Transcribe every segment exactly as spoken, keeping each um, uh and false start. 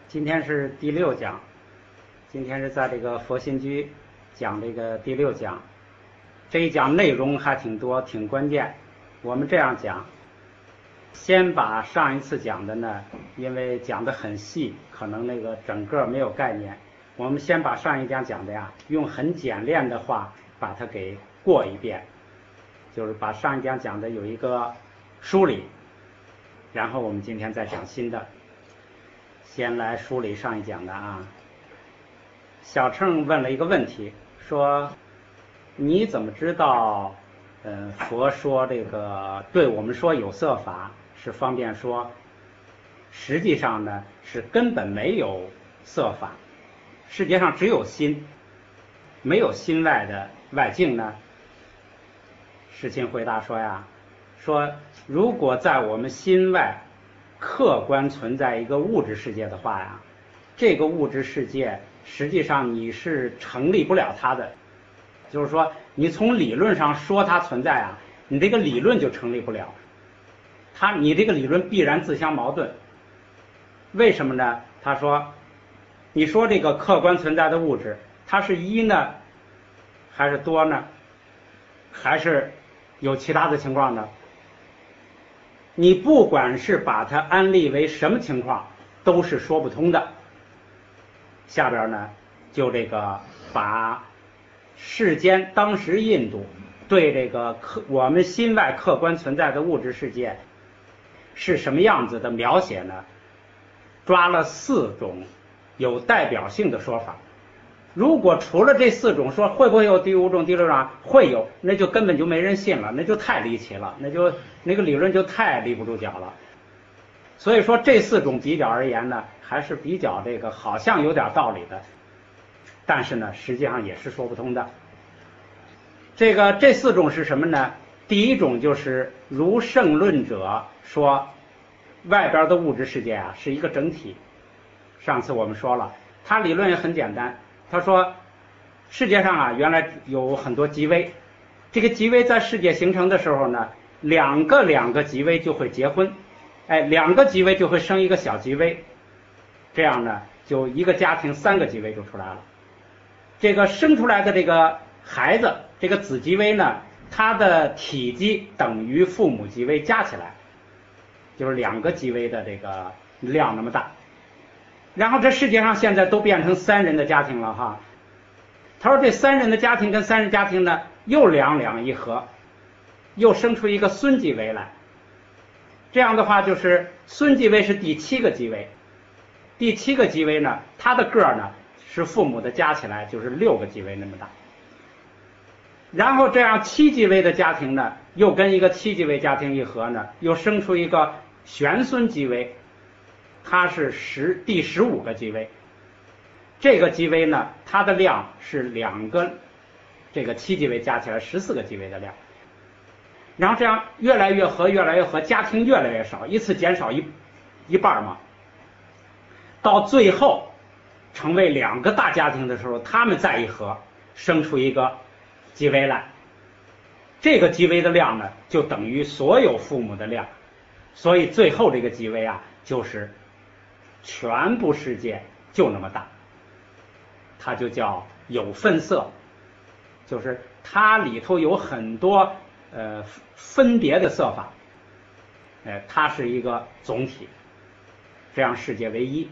今天是第六讲，今天是在这个佛心居讲这个第六讲。这一讲内容还挺多，挺关键。我们这样讲，先把上一次讲的呢，因为讲得很细，可能那个整个没有概念，我们先把上一讲讲的呀，用很简练的话把它给过一遍，就是把上一讲讲的有一个梳理，然后我们今天再讲新的。先来梳理上一讲的啊。小乘问了一个问题，说你怎么知道呃佛说这个对我们说有色法是方便说，实际上呢是根本没有色法，世界上只有心，没有心外的外境呢？世亲回答说呀，说如果在我们心外客观存在一个物质世界的话呀，这个物质世界实际上你是成立不了它的，就是说你从理论上说它存在啊，你这个理论就成立不了，它你这个理论必然自相矛盾。为什么呢？他说你说这个客观存在的物质它是一呢还是多呢，还是有其他的情况呢？你不管是把它安立为什么情况都是说不通的。下边呢就这个把世间当时印度对这个客我们心外客观存在的物质世界是什么样子的描写呢，抓了四种有代表性的说法。如果除了这四种说，会不会有第五种第六种？会有，那就根本就没人信了，那就太离奇了，那就那个理论就太立不住脚了。所以说这四种比较而言呢，还是比较这个好像有点道理的，但是呢实际上也是说不通的。这个这四种是什么呢？第一种就是如圣论者说外边的物质世界啊是一个整体。上次我们说了，他理论也很简单，他说世界上啊原来有很多极微，这个极微在世界形成的时候呢，两个两个极微就会结婚，哎，两个极微就会生一个小极微，这样呢就一个家庭三个极微就出来了。这个生出来的这个孩子，这个子极微呢，它的体积等于父母极微加起来，就是两个极微的这个量那么大。然后这世界上现在都变成三人的家庭了哈。他说这三人的家庭跟三人家庭呢又两两一合，又生出一个孙极微来。这样的话就是孙极微是第七个极微，第七个极微呢他的个儿呢是父母的加起来就是六个极微那么大。然后这样七极微的家庭呢又跟一个七极微家庭一合呢，又生出一个玄孙极微，它是十第十五个极微。这个极微呢它的量是两个这个七极微加起来十四个极微的量。然后这样越来越合越来越合，家庭越来越少，一次减少一一半嘛，到最后成为两个大家庭的时候，他们再一合生出一个极微来，这个极微的量呢就等于所有父母的量，所以最后这个极微啊就是全部世界就那么大，它就叫有分色，就是它里头有很多呃分别的色法，呃它是一个总体，这样世界为一。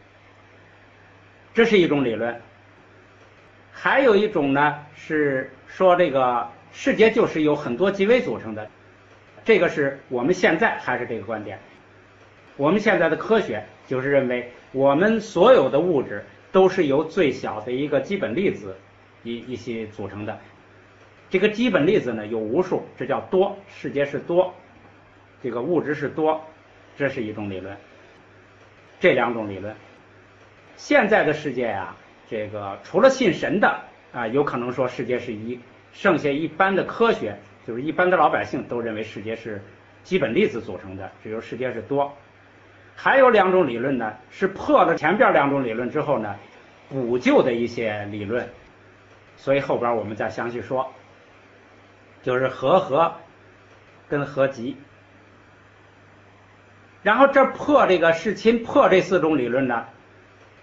这是一种理论。还有一种呢是说这个世界就是由很多极微组成的，这个是我们现在还是这个观点。我们现在的科学就是认为我们所有的物质都是由最小的一个基本粒子一一些组成的，这个基本粒子呢有无数，这叫多，世界是多，这个物质是多，这是一种理论。这两种理论，现在的世界啊，这个除了信神的啊，有可能说世界是一，剩下一般的科学就是一般的老百姓都认为世界是基本粒子组成的，只有世界是多。还有两种理论呢是破了前边两种理论之后呢补救的一些理论，所以后边我们再详细说，就是和合跟合集。然后这破这个世亲破这四种理论呢，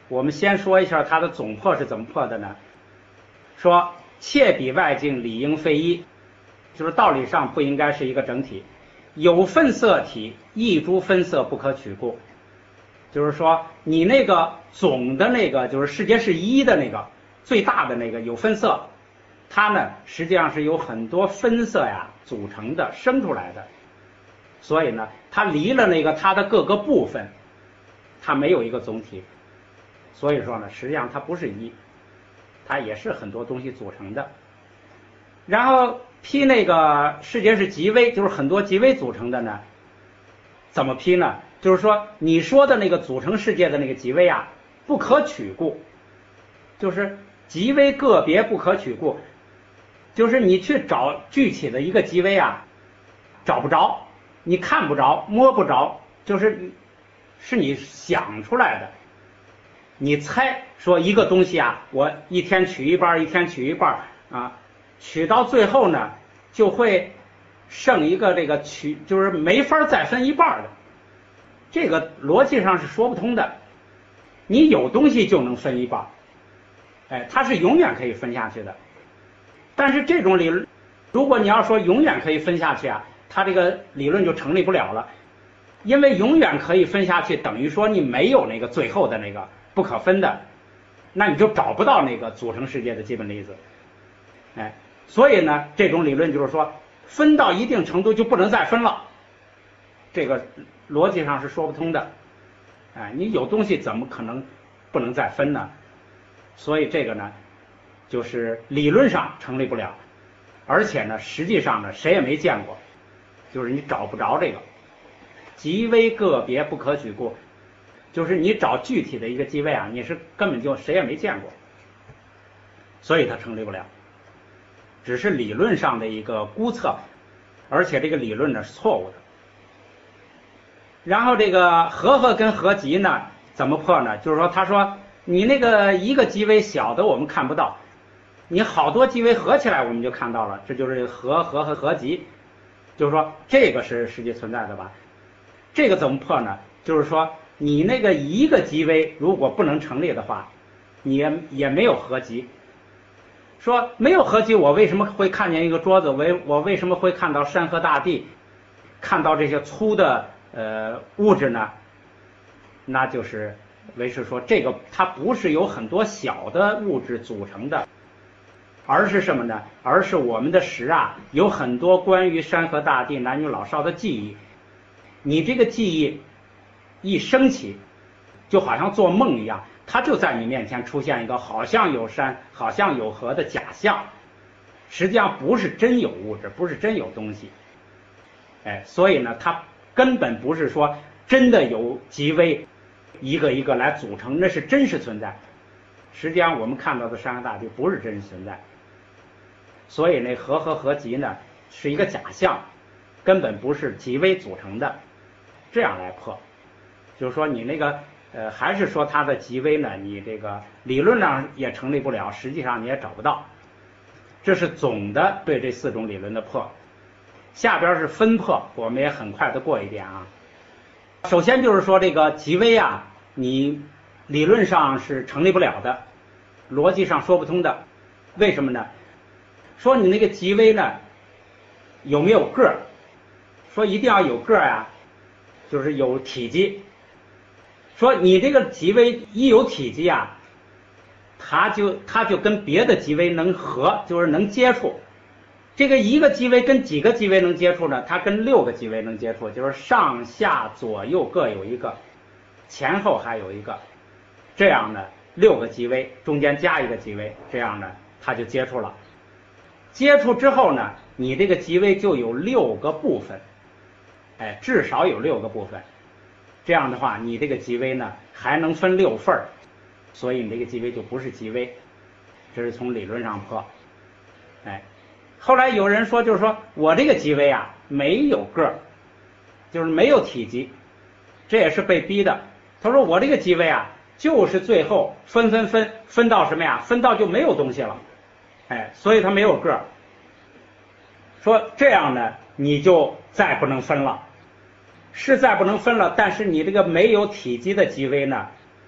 我们先说一下它的总破是怎么破的呢？说切比外境理应非一，就是道理上不应该是一个整体。有分色体，一诸分色不可取故。就是说你那个总的那个就是世界是一的那个最大的那个有分色，它呢实际上是有很多分色呀组成的生出来的，所以呢它离了那个它的各个部分，它没有一个总体，所以说呢实际上它不是一，它也是很多东西组成的。然后批那个世界是极微，就是很多极微组成的呢，怎么批呢？就是说你说的那个组成世界的那个极微啊不可取故，就是极微个别不可取故，就是你去找具体的一个极微啊找不着，你看不着摸不着，就是是你想出来的，你猜说一个东西啊我一天取一半一天取一半啊，取到最后呢就会剩一个这个取，就是没法再分一半的，这个逻辑上是说不通的。你有东西就能分一半，哎，它是永远可以分下去的。但是这种理论，如果你要说永远可以分下去啊，它这个理论就成立不了了。因为永远可以分下去，等于说你没有那个最后的那个不可分的，那你就找不到那个组成世界的基本粒子。哎，所以呢，这种理论就是说，分到一定程度就不能再分了，这个逻辑上是说不通的。哎，你有东西怎么可能不能再分呢？所以这个呢，就是理论上成立不了，而且呢，实际上呢，谁也没见过，就是你找不着这个极微个别不可取故，就是你找具体的一个极微啊，你是根本就谁也没见过，所以它成立不了。只是理论上的一个估测，而且这个理论呢是错误的。然后这个和合跟合极呢怎么破呢？就是说他说你那个一个极微小的我们看不到，你好多极微合起来我们就看到了，这就是和合和合极，就是说这个是实际存在的吧。这个怎么破呢？就是说你那个一个极微如果不能成立的话，你也也没有合极。说没有合极，我为什么会看见一个桌子？为我为什么会看到山河大地，看到这些粗的呃物质呢？那就是为是说这个它不是由很多小的物质组成的，而是什么呢？而是我们的识啊有很多关于山河大地男女老少的记忆，你这个记忆一升起，就好像做梦一样，它就在你面前出现一个好像有山好像有河的假象，实际上不是真有物质，不是真有东西。哎，所以呢它根本不是说真的有极微一个一个来组成，那是真实存在。实际上我们看到的山河大地不是真实存在，所以那和合合极呢是一个假象，根本不是极微组成的。这样来破，就是说你那个呃还是说它的极微呢，你这个理论上也成立不了，实际上你也找不到。这是总的对这四种理论的破。下边是分破，我们也很快的过一遍啊。首先就是说这个极微啊，你理论上是成立不了的，逻辑上说不通的。为什么呢？说你那个极微呢有没有个儿？说一定要有个儿啊，就是有体积。说你这个极微一有体积啊，它就它就跟别的极微能合，就是能接触。这个一个极微跟几个极微能接触呢？它跟六个极微能接触，就是上下左右各有一个，前后还有一个，这样呢六个极微中间加一个极微，这样呢它就接触了。接触之后呢，你这个极微就有六个部分，哎，至少有六个部分。这样的话，你这个极微呢还能分六份儿，所以你这个极微就不是极微。这是从理论上破。哎，后来有人说，就是说我这个极微啊没有个儿，就是没有体积，这也是被逼的。他说我这个极微啊，就是最后分分分分到什么呀？分到就没有东西了，哎，所以它没有个儿。说这样呢，你就再不能分了，是再不能分了。但是你这个没有体积的极微呢，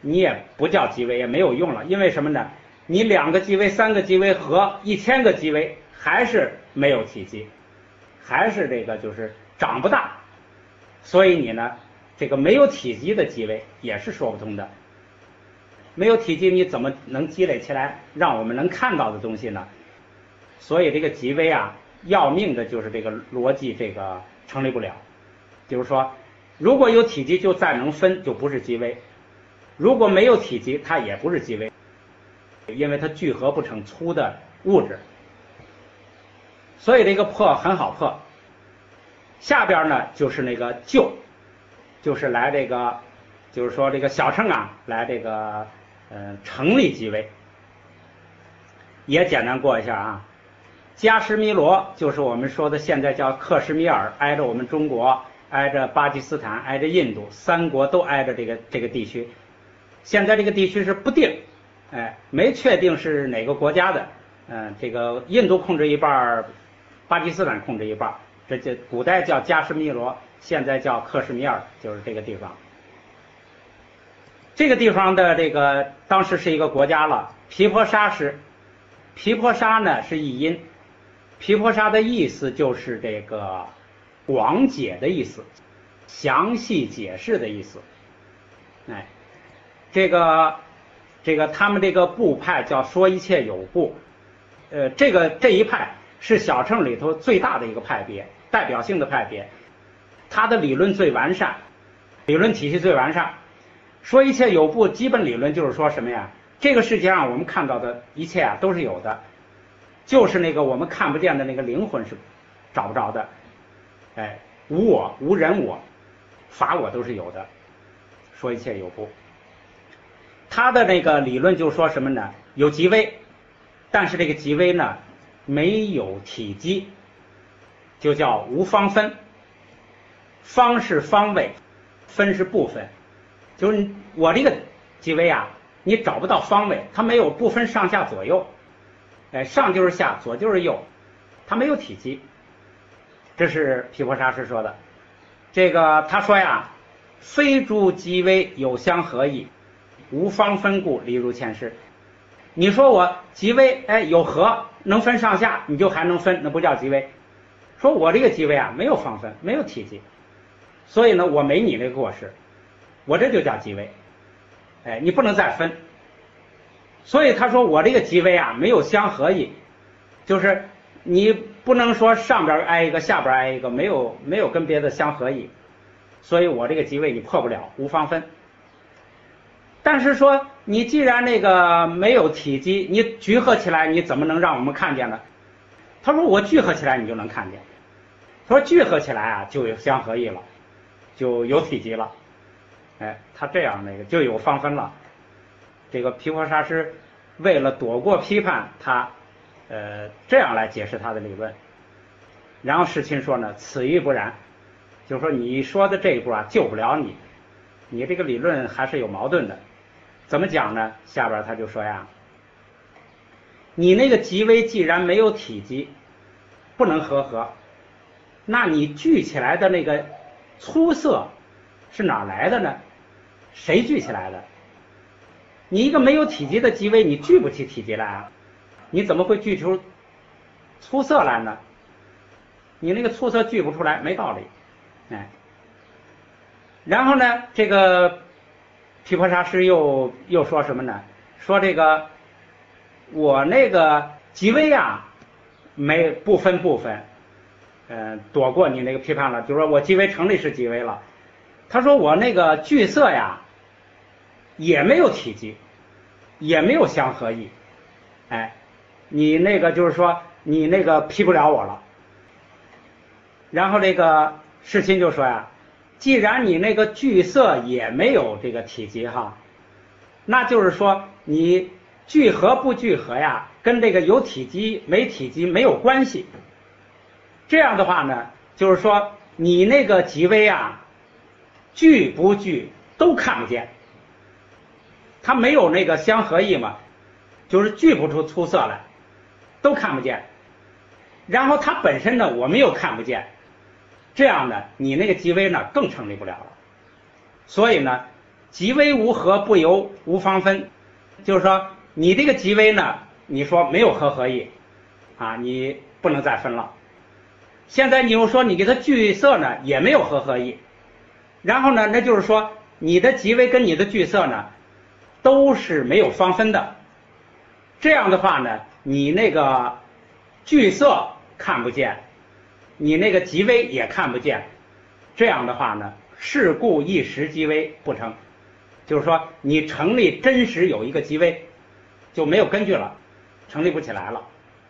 你也不叫极微，也没有用了。因为什么呢？你两个极微、三个极微和一千个极微还是没有体积，还是这个就是长不大。所以你呢，这个没有体积的极微也是说不通的。没有体积，你怎么能积累起来让我们能看到的东西呢？所以这个极微啊，要命的就是这个逻辑这个成立不了。就是说，如果有体积就再能分，就不是极微；如果没有体积，它也不是极微，因为它聚合不成粗的物质。所以这个破很好破。下边呢就是那个就，就是来这个，就是说这个小乘啊，来这个呃成立极微。也简单过一下啊。加什米罗就是我们说的现在叫克什米尔，挨着我们中国，挨着巴基斯坦，挨着印度，三国都挨着这个这个地区。现在这个地区是不定，哎，没确定是哪个国家的。嗯、呃，这个印度控制一半，巴基斯坦控制一半。这这古代叫加什米罗，现在叫克什米尔，就是这个地方。这个地方的这个当时是一个国家了。毗婆沙是，毗婆沙呢是译音，毗婆沙的意思就是这个广解的意思，详细解释的意思。哎，这个这个他们这个部派叫说一切有部，呃，这个这一派是小乘里头最大的一个派别，代表性的派别，它的理论最完善，理论体系最完善。说一切有部基本理论就是说什么呀？这个世界上我们看到的一切啊都是有的，就是那个我们看不见的那个灵魂是找不着的。哎，无我、无人我、法我都是有的。说一切有部，他的那个理论就说什么呢？有极微，但是这个极微呢没有体积，就叫无方分。方是方位，分是部分。就是我这个极微啊，你找不到方位，它没有不分上下左右，哎，上就是下，左就是右，它没有体积。这是毗婆沙师说的。这个他说呀，非诸极微有相合意，无方分故，离如前世。你说我极微，哎，有合能分上下，你就还能分，那不叫极微。说我这个极微啊，没有方分，没有体积，所以呢，我没你那个过失，我这就叫极微。哎，你不能再分。所以他说我这个极微啊，没有相合意，就是你不能说上边挨一个，下边挨一个，没有没有跟别的相合意，所以我这个极微你破不了，无方分。但是说你既然那个没有体积，你聚合起来，你怎么能让我们看见呢？他说我聚合起来你就能看见。他说聚合起来啊就有相合意了，就有体积了。哎，他这样那个就有方分了。这个毗婆沙师为了躲过批判，他呃这样来解释他的理论。然后世亲说呢，此亦不然，就是说你说的这一步啊救不了你，你这个理论还是有矛盾的。怎么讲呢？下边他就说呀，你那个极微既然没有体积，不能合合，那你聚起来的那个粗色是哪来的呢？谁聚起来的？你一个没有体积的极微，你聚不起体积来啊，你怎么会聚出粗色来呢？你那个粗色聚不出来，没道理。哎，然后呢，这个毗婆沙师又又说什么呢？说这个我那个极微啊，没不分部分，呃，躲过你那个批判了，就是说我极微成立是极微了。他说我那个聚色呀，也没有体积，也没有相合意，哎，你那个就是说你那个批不了我了。然后这个世亲就说呀，既然你那个聚色也没有这个体积哈，那就是说你聚合不聚合呀，跟这个有体积没体积没有关系。这样的话呢，就是说你那个极微啊，聚不聚都看不见，它没有那个相合意嘛，就是聚不出粗色来，都看不见。然后它本身呢，我们又看不见，这样呢，你那个极微呢更成立不了了。所以呢， 极微无合，不由无方分。就是说你这个极微呢，你说没有合合意啊，你不能再分了。现在你又说你给它聚色呢，也没有合合意，然后呢，那就是说你的极微跟你的聚色呢都是没有方分的。这样的话呢，你那个聚色看不见，你那个极微也看不见，这样的话呢，是故一时极微不成。就是说你成立真实有一个极微就没有根据了，成立不起来了。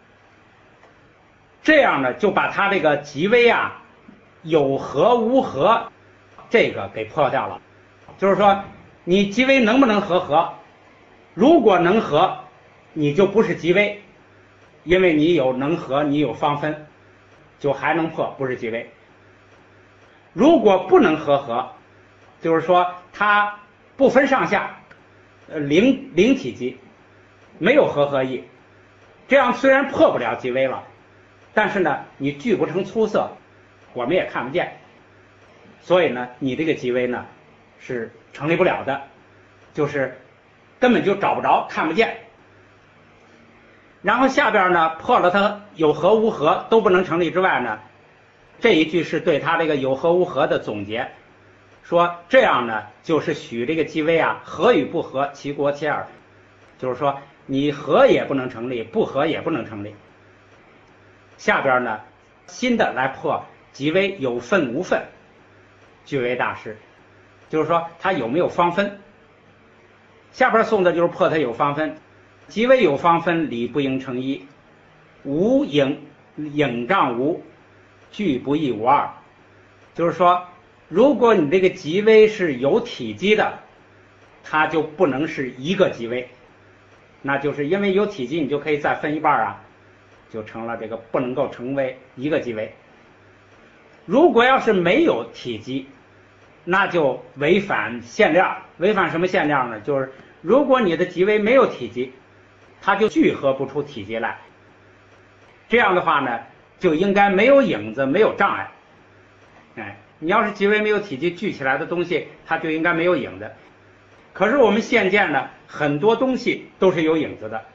这样呢，就把它这个极微啊有合无合这个给破掉了。就是说你极微能不能合合，如果能合你就不是极微，因为你有能合，你有方分，就还能破，不是极微。如果不能合合，就是说它不分上下，呃零零体积，没有合合意，这样虽然破不了极微了，但是呢你聚不成粗色，我们也看不见，所以呢你这个极微呢是成立不了的，就是根本就找不着，看不见。然后下边呢破了它有合无合都不能成立之外呢，这一句是对它这个有合无合的总结，说这样呢就是许这个极微啊合与不合其国其二，就是说你合也不能成立，不合也不能成立。下边呢新的来破极微有分无分，据为大师，就是说它有没有方分。下边送的就是破它有方分。极微有方分，理不应成一，无影影障无，聚不异无二。就是说如果你这个极微是有体积的，它就不能是一个极微，那就是因为有体积你就可以再分一半啊，就成了这个不能够成为一个极微。如果要是没有体积，那就违反限量。违反什么限量呢？就是如果你的极微没有体积，它就聚合不出体积来，这样的话呢就应该没有影子，没有障碍。哎，你要是极微没有体积，聚起来的东西它就应该没有影子。可是我们现见呢很多东西都是有影子的，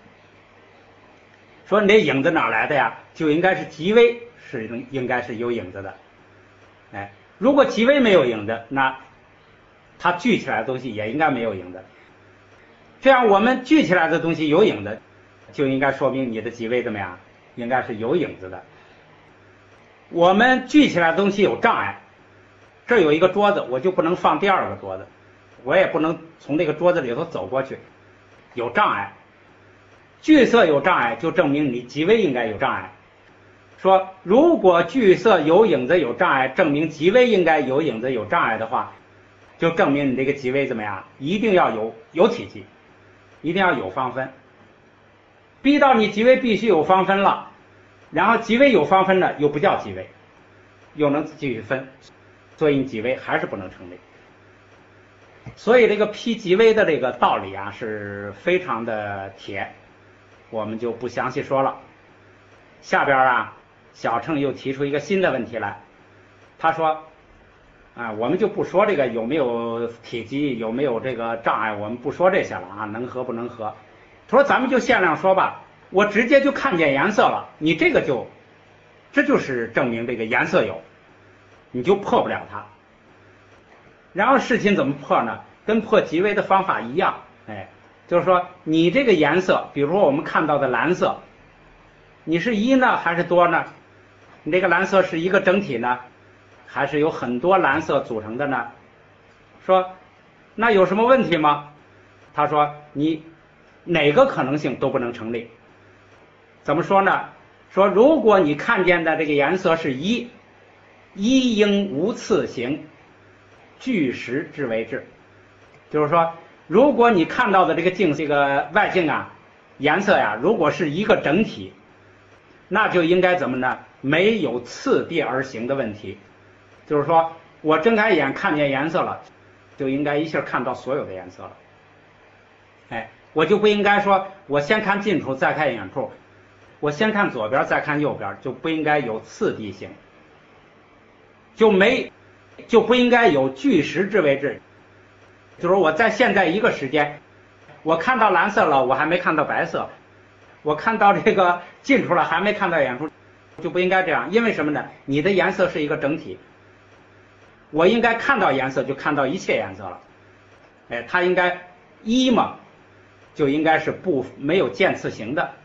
说你这影子哪来的呀？就应该是极微是应该是有影子的。哎，如果极微没有影子，那它聚起来的东西也应该没有影子。这样我们聚起来的东西有影子，就应该说明你的极微怎么样？应该是有影子的。我们聚起来的东西有障碍，这有一个桌子，我就不能放第二个桌子，我也不能从这个桌子里头走过去，有障碍。聚色有障碍，就证明你极微应该有障碍。说如果聚色有影子有障碍，证明极微应该有影子有障碍的话，就证明你这个极微怎么样？一定要有有体积，一定要有方分。逼到你极微必须有方分了，然后极微有方分的又不叫极微，又能继续分，所以你极微还是不能成立。所以这个批极微的这个道理啊是非常的铁，我们就不详细说了。下边啊小乘又提出一个新的问题来，他说啊，我们就不说这个有没有体积，有没有这个障碍，我们不说这些了啊，能合不能合。他说咱们就限量说吧，我直接就看见颜色了，你这个就这就是证明这个颜色有，你就破不了它。然后事情怎么破呢？跟破极微的方法一样，哎，就是说你这个颜色，比如说我们看到的蓝色，你是一呢还是多呢？你这个蓝色是一个整体呢，还是有很多蓝色组成的呢？说那有什么问题吗？他说你哪个可能性都不能成立。怎么说呢？说如果你看见的这个颜色是一，一应无次形，据实之为质。就是说如果你看到的这个镜这个外镜啊颜色呀如果是一个整体，那就应该怎么呢？没有次第而行的问题。就是说我睁开眼看见颜色了，就应该一下看到所有的颜色了。哎，我就不应该说我先看近处再看远处，我先看左边再看右边，就不应该有次第性，就没就不应该有据实之为质。 就是我在现在一个时间，我看到蓝色了，我还没看到白色，我看到这个近处了，还没看到远处，就不应该这样。因为什么呢？你的颜色是一个整体，我应该看到颜色就看到一切颜色了。哎，它应该一嘛，就应该是不没有渐次形的，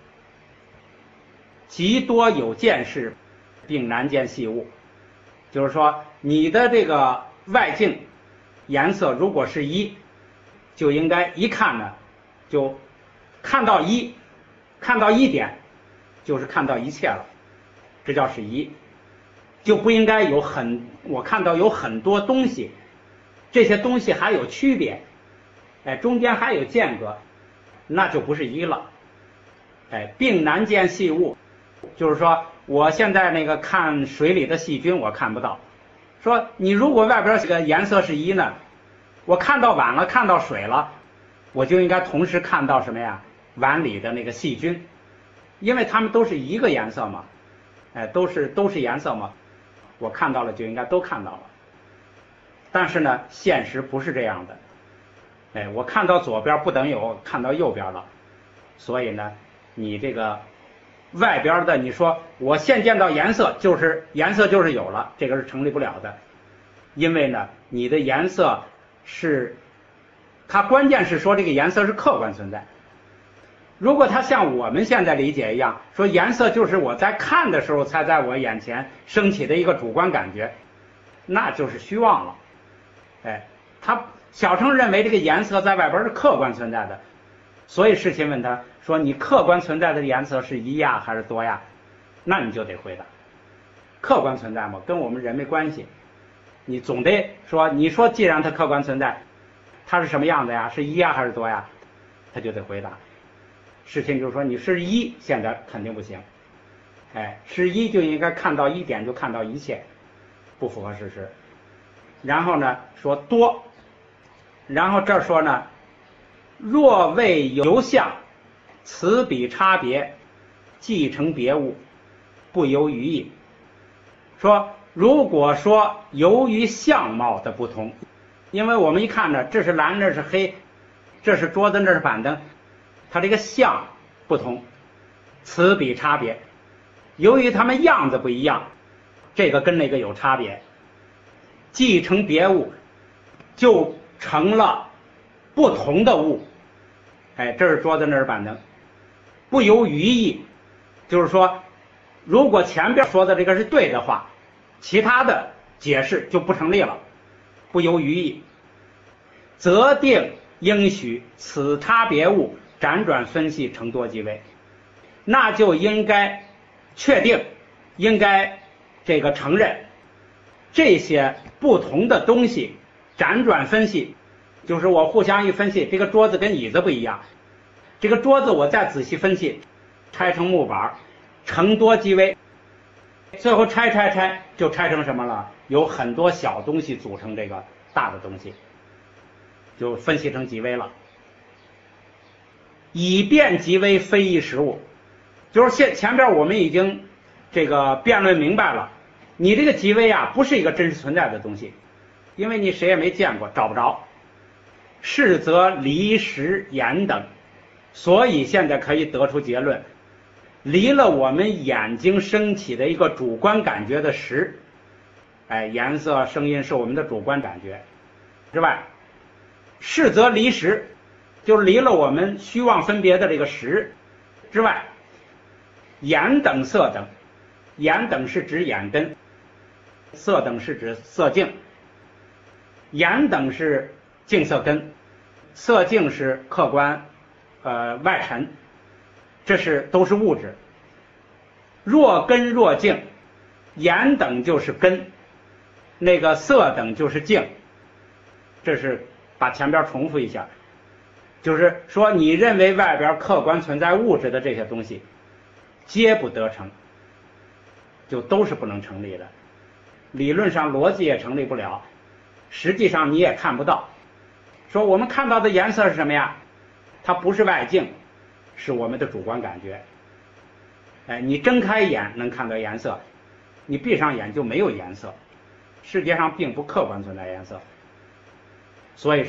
极多有渐事，并难见细物。就是说，你的这个外境颜色如果是一，就应该一看呢，就看到一，看到一点，就是看到一切了，这叫是一，就不应该有很我看到有很多东西，这些东西还有区别，哎，中间还有间隔，那就不是一了。哎，并难见细物，就是说我现在那个看水里的细菌我看不到，说你如果外边这个颜色是一呢，我看到碗了，看到水了，我就应该同时看到什么呀？碗里的那个细菌，因为它们都是一个颜色嘛，哎，都是都是颜色嘛，我看到了就应该都看到了。但是呢，现实不是这样的，哎，我看到左边不等于我看到右边了，所以呢，你这个外边的，你说我现见到颜色就是颜色就是有了，这个是成立不了的，因为呢，你的颜色是，它关键是说这个颜色是客观存在。如果它像我们现在理解一样，说颜色就是我在看的时候才在我眼前升起的一个主观感觉，那就是虚妄了。哎，他小乘认为这个颜色在外边是客观存在的，所以世亲问他说：“你客观存在的颜色是一呀还是多呀？”那你就得回答：客观存在嘛，跟我们人没关系。你总得说，你说既然它客观存在，它是什么样的呀？是一呀还是多呀？他就得回答。世亲就是说，你是一，现在肯定不行。哎，是一就应该看到一点就看到一切，不符合事实。然后呢，说多，然后这儿说呢，若未由相，此彼差别，即成别物，不由于意。说如果说由于相貌的不同，因为我们一看呢，这是蓝，这是黑，这是桌子，这是板凳，它这个相不同，此彼差别，由于它们样子不一样，这个跟那个有差别，即成别物，就成了不同的物。哎，这是桌子，那是板凳，不由于意，就是说，如果前边说的这个是对的话，其他的解释就不成立了，不由于意，则定应许此差别物辗转分析成多即微，那就应该确定，应该这个承认这些不同的东西辗转分析，就是我互相一分析，这个桌子跟椅子不一样，这个桌子我再仔细分析，拆成木板，成多即微，最后拆拆拆就拆成什么了？有很多小东西组成这个大的东西，就分析成即微了。以变即微，非一实物，就是现前边我们已经这个辩论明白了，你这个即微啊，不是一个真实存在的东西，因为你谁也没见过，找不着。是则离实眼等，所以现在可以得出结论，离了我们眼睛升起的一个主观感觉的实，哎，颜色、声音是我们的主观感觉之外，是则离实，就离了我们虚妄分别的这个实之外，眼等色等，眼等是指眼根，色等是指色境，眼等是境色根，色境是客观呃外尘，这是都是物质。若根若境，眼等就是根，那个色等就是境，这是把前边重复一下，就是说你认为外边客观存在物质的这些东西皆不得成，就都是不能成立的，理论上逻辑也成立不了，实际上你也看不到。说我们看到的颜色是什么呀？它不是外境，是我们的主观感觉。哎，你睁开眼能看到颜色，你闭上眼就没有颜色，世界上并不客观存在颜色。所以说呢，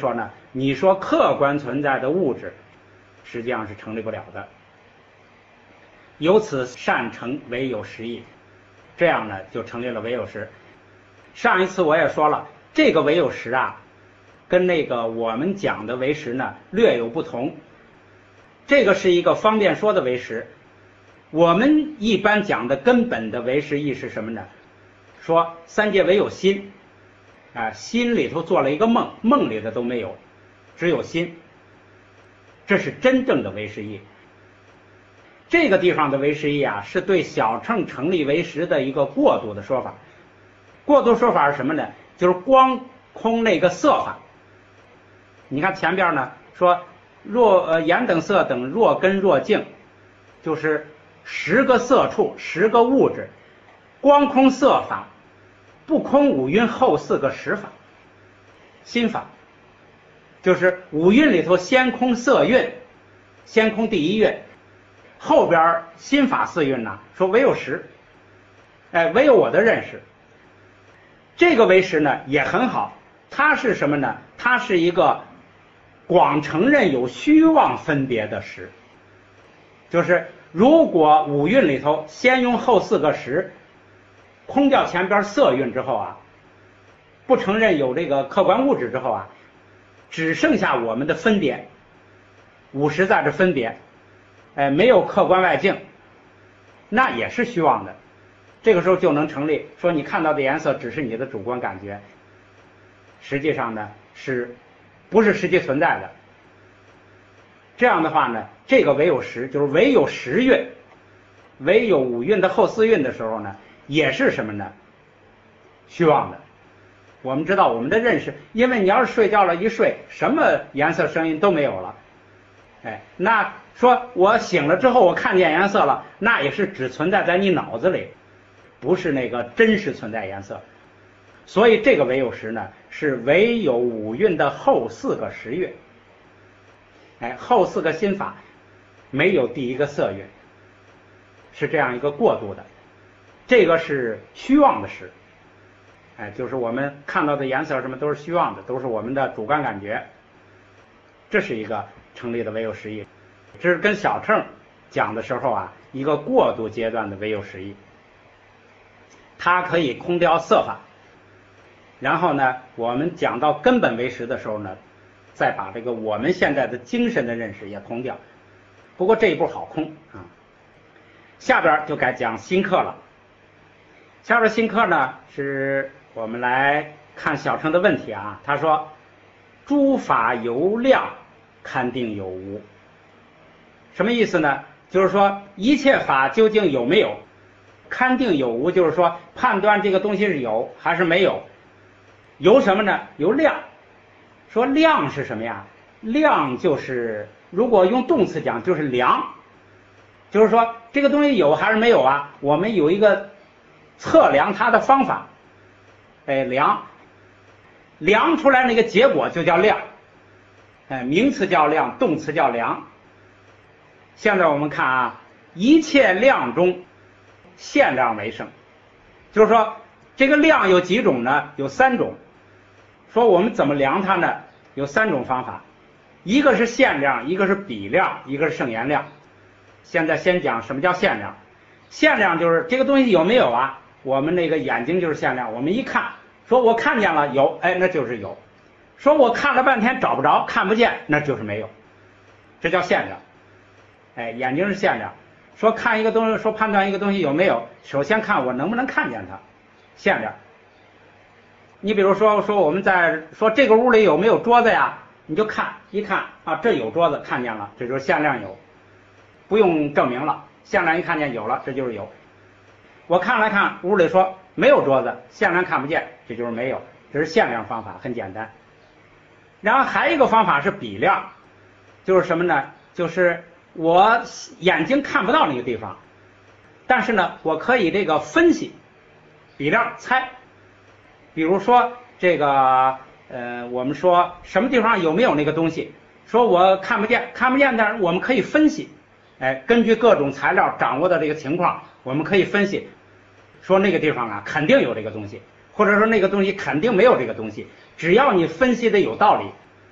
你说客观存在的物质实际上是成立不了的。由此善成唯有实义，这样呢就成立了唯有实。上一次我也说了，这个唯有实啊跟那个我们讲的唯实呢略有不同。这个是一个方便说的唯实，我们一般讲的根本的唯实义是什么呢？说三界唯有心啊，心里头做了一个梦，梦里的都没有，只有心，这是真正的唯实义。这个地方的唯实义啊，是对小乘成立唯实的一个过渡的说法。过渡说法是什么呢？就是光空那个色法。你看前边呢说若呃眼等色等若根若境，就是十个色处，十个物质，光空色法，不空五蕴后四个识法，心法，就是五蕴里头先空色蕴，先空第一蕴，后边心法四蕴呢说唯有实，哎，唯有我的认识。这个唯实呢也很好，它是什么呢？它是一个广承认有虚妄分别的实，就是如果五蕴里头先用后四个识，空掉前边色蕴之后啊，不承认有这个客观物质之后啊，只剩下我们的分别，五识在这分别，哎，没有客观外境，那也是虚妄的。这个时候就能成立说你看到的颜色只是你的主观感觉，实际上呢是不是实际存在的。这样的话呢，这个唯有实就是唯有识蕴，唯有五蕴的后四蕴的时候呢，也是什么呢？虚妄的。我们知道我们的认识，因为你要是睡觉了一睡，什么颜色声音都没有了，哎，那说我醒了之后我看见颜色了，那也是只存在在你脑子里，不是那个真实存在颜色。所以这个唯有实呢是唯有五蕴的后四个识蕴，哎，后四个心法没有第一个色蕴，是这样一个过渡的。这个是虚妄的实，哎，就是我们看到的颜色什么都是虚妄的，都是我们的主观感觉。这是一个成立的唯有实义，这是跟小乘讲的时候啊一个过渡阶段的唯有实义。它可以空掉色法，然后呢我们讲到根本唯实的时候呢，再把这个我们现在的精神的认识也空掉。不过这一步好空啊。下边就该讲新课了。下边新课呢是我们来看小乘的问题啊。他说诸法由量勘定有无，什么意思呢？就是说一切法究竟有没有，勘定有无，就是说判断这个东西是有还是没有。由什么呢？由量。说量是什么呀？量就是如果用动词讲就是量，就是说这个东西有还是没有啊，我们有一个测量它的方法，哎，量量出来那个结果就叫量，哎，名词叫量，动词叫量。现在我们看啊，一切量中限量为胜，就是说这个量有几种呢？有三种。说我们怎么量它呢？有三种方法，一个是限量，一个是比量，一个是圣言量。现在先讲什么叫限量。限量就是这个东西有没有啊？我们那个眼睛就是限量，我们一看说我看见了有，哎，那就是有。说我看了半天找不着看不见，那就是没有，这叫限量。哎，眼睛是限量。说看一个东西，说判断一个东西有没有，首先看我能不能看见它，限量。你比如说说我们在说这个屋里有没有桌子呀，你就看一看啊，这有桌子看见了，这就是限量有，不用证明了，限量一看见有了，这就是有。我看来看屋里说没有桌子，限量看不见，这就是没有，这是限量方法，很简单。然后还有一个方法是比量，就是什么呢？就是我眼睛看不到那个地方，但是呢我可以这个分析比量猜。比如说这个呃我们说什么地方有没有那个东西，说我看不见看不见，但是我们可以分析，哎，根据各种材料掌握的这个情况，我们可以分析说那个地方啊肯定有这个东西，或者说那个东西肯定没有这个东西。只要你分析的有道理，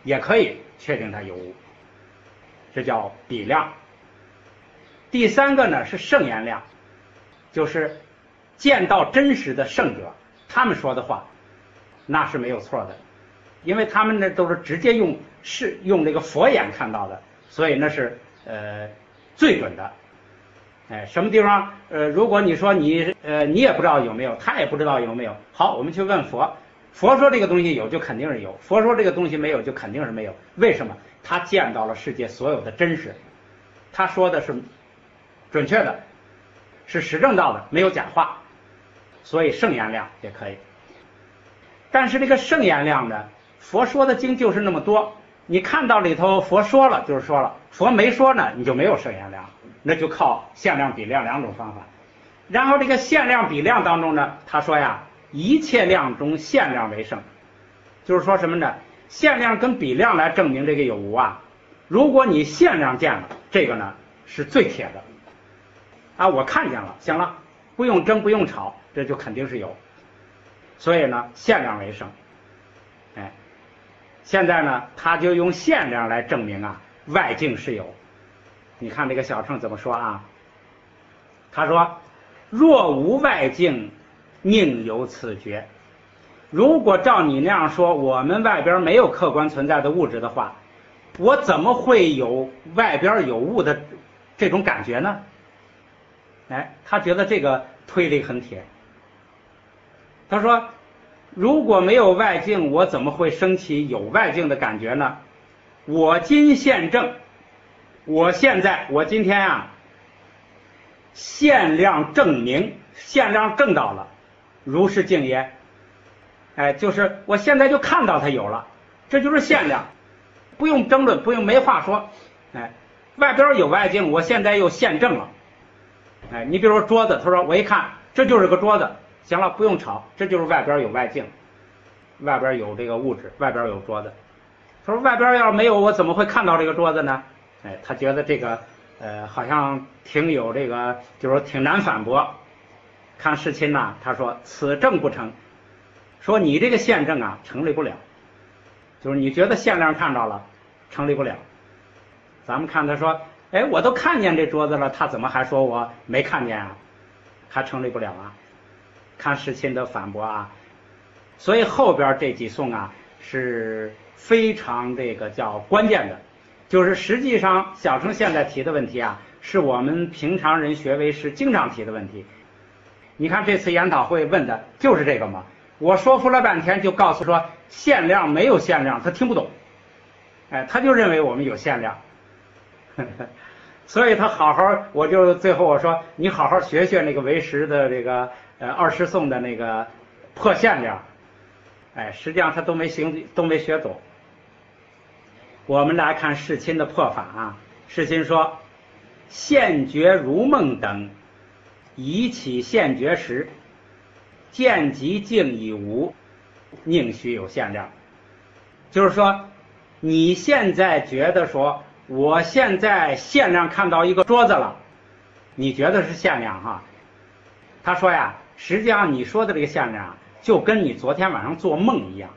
也可以确定它有无，这叫比量。第三个呢是圣言量，就是见到真实的圣者，他们说的话那是没有错的，因为他们呢都是直接用是用这个佛眼看到的，所以那是呃最准的。哎，什么地方呃，如果你说你呃你也不知道有没有，他也不知道有没有，好，我们去问佛，佛说这个东西有就肯定是有，佛说这个东西没有就肯定是没有。为什么？他见到了世界所有的真实，他说的是准确的，是实证到的，没有假话，所以圣言量也可以。但是这个圣言量呢，佛说的经就是那么多，你看到里头佛说了就是说了，佛没说呢你就没有圣言量，那就靠限量比量两种方法。然后这个限量比量当中呢，他说呀，一切量中限量为圣，就是说什么呢？限量跟比量来证明这个有无啊。如果你限量见了，这个呢是最铁的啊，我看见了，行了，不用争不用吵，这就肯定是有。所以呢，限量为圣。哎，现在呢，他就用限量来证明啊，外境是有。你看这个小乘怎么说啊？他说：若无外境，宁有此觉。如果照你那样说，我们外边没有客观存在的物质的话，我怎么会有外边有物的这种感觉呢？哎，他觉得这个推理很铁。他说，如果没有外境，我怎么会升起有外境的感觉呢？我今现证，我现在我今天啊，限量证明，限量证到了，如是境也。哎，就是我现在就看到它有了，这就是限量，不用争论，不用没话说。哎，外边有外境，我现在又现证了。哎，你比如说桌子，他说我一看这就是个桌子，行了，不用吵，这就是外边有外境，外边有这个物质，外边有桌子。他说外边要是没有，我怎么会看到这个桌子呢？哎，他觉得这个呃好像挺有这个，就是说挺难反驳。看世亲呐，他说此证不成，说你这个现证啊成立不了，就是你觉得限量看到了，成立不了。咱们看他说，哎，我都看见这桌子了，他怎么还说我没看见啊？还成立不了啊？看世亲的反驳啊。所以后边这几颂啊是非常这个叫关键的，就是实际上小乘现在提的问题啊，是我们平常人学为师经常提的问题。你看这次研讨会问的就是这个嘛，我说服了半天就告诉说限量没有限量，他听不懂，哎，他就认为我们有限量，所以他好好，我就最后我说你好好学学那个唯识的这个呃二十颂的那个破限量，哎，实际上他都没行都没学懂。我们来看世亲的破法啊，世亲说现觉如梦等，以起现觉时，见即境已无，宁须有限量。就是说你现在觉得说我现在限量看到一个桌子了，你觉得是限量哈？他说呀，实际上你说的这个限量就跟你昨天晚上做梦一样。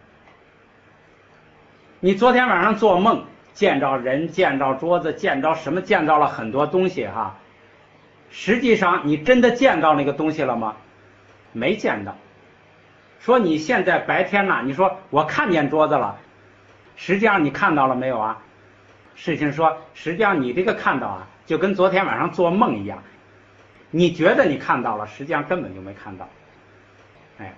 你昨天晚上做梦见着人，见着桌子，见着什么，见到了很多东西哈。实际上你真的见到那个东西了吗？没见到。说你现在白天呢，你说我看见桌子了，实际上你看到了没有啊？事情说实际上你这个看到啊，就跟昨天晚上做梦一样，你觉得你看到了，实际上根本就没看到。哎，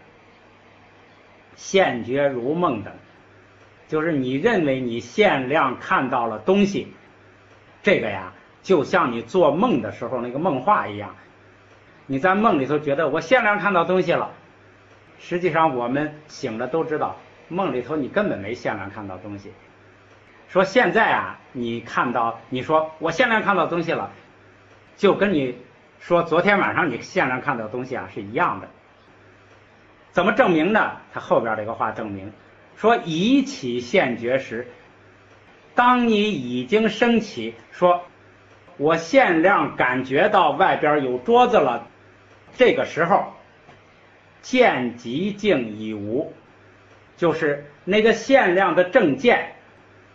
现觉如梦等，就是你认为你限量看到了东西，这个呀就像你做梦的时候那个梦话一样，你在梦里头觉得我限量看到东西了，实际上我们醒了都知道梦里头你根本没限量看到东西。说现在啊你看到，你说我限量看到东西了，就跟你说昨天晚上你限量看到东西啊是一样的。怎么证明呢？他后边这个话证明说以起现觉时，当你已经升起说我限量感觉到外边有桌子了，这个时候见即境已无，就是那个限量的正见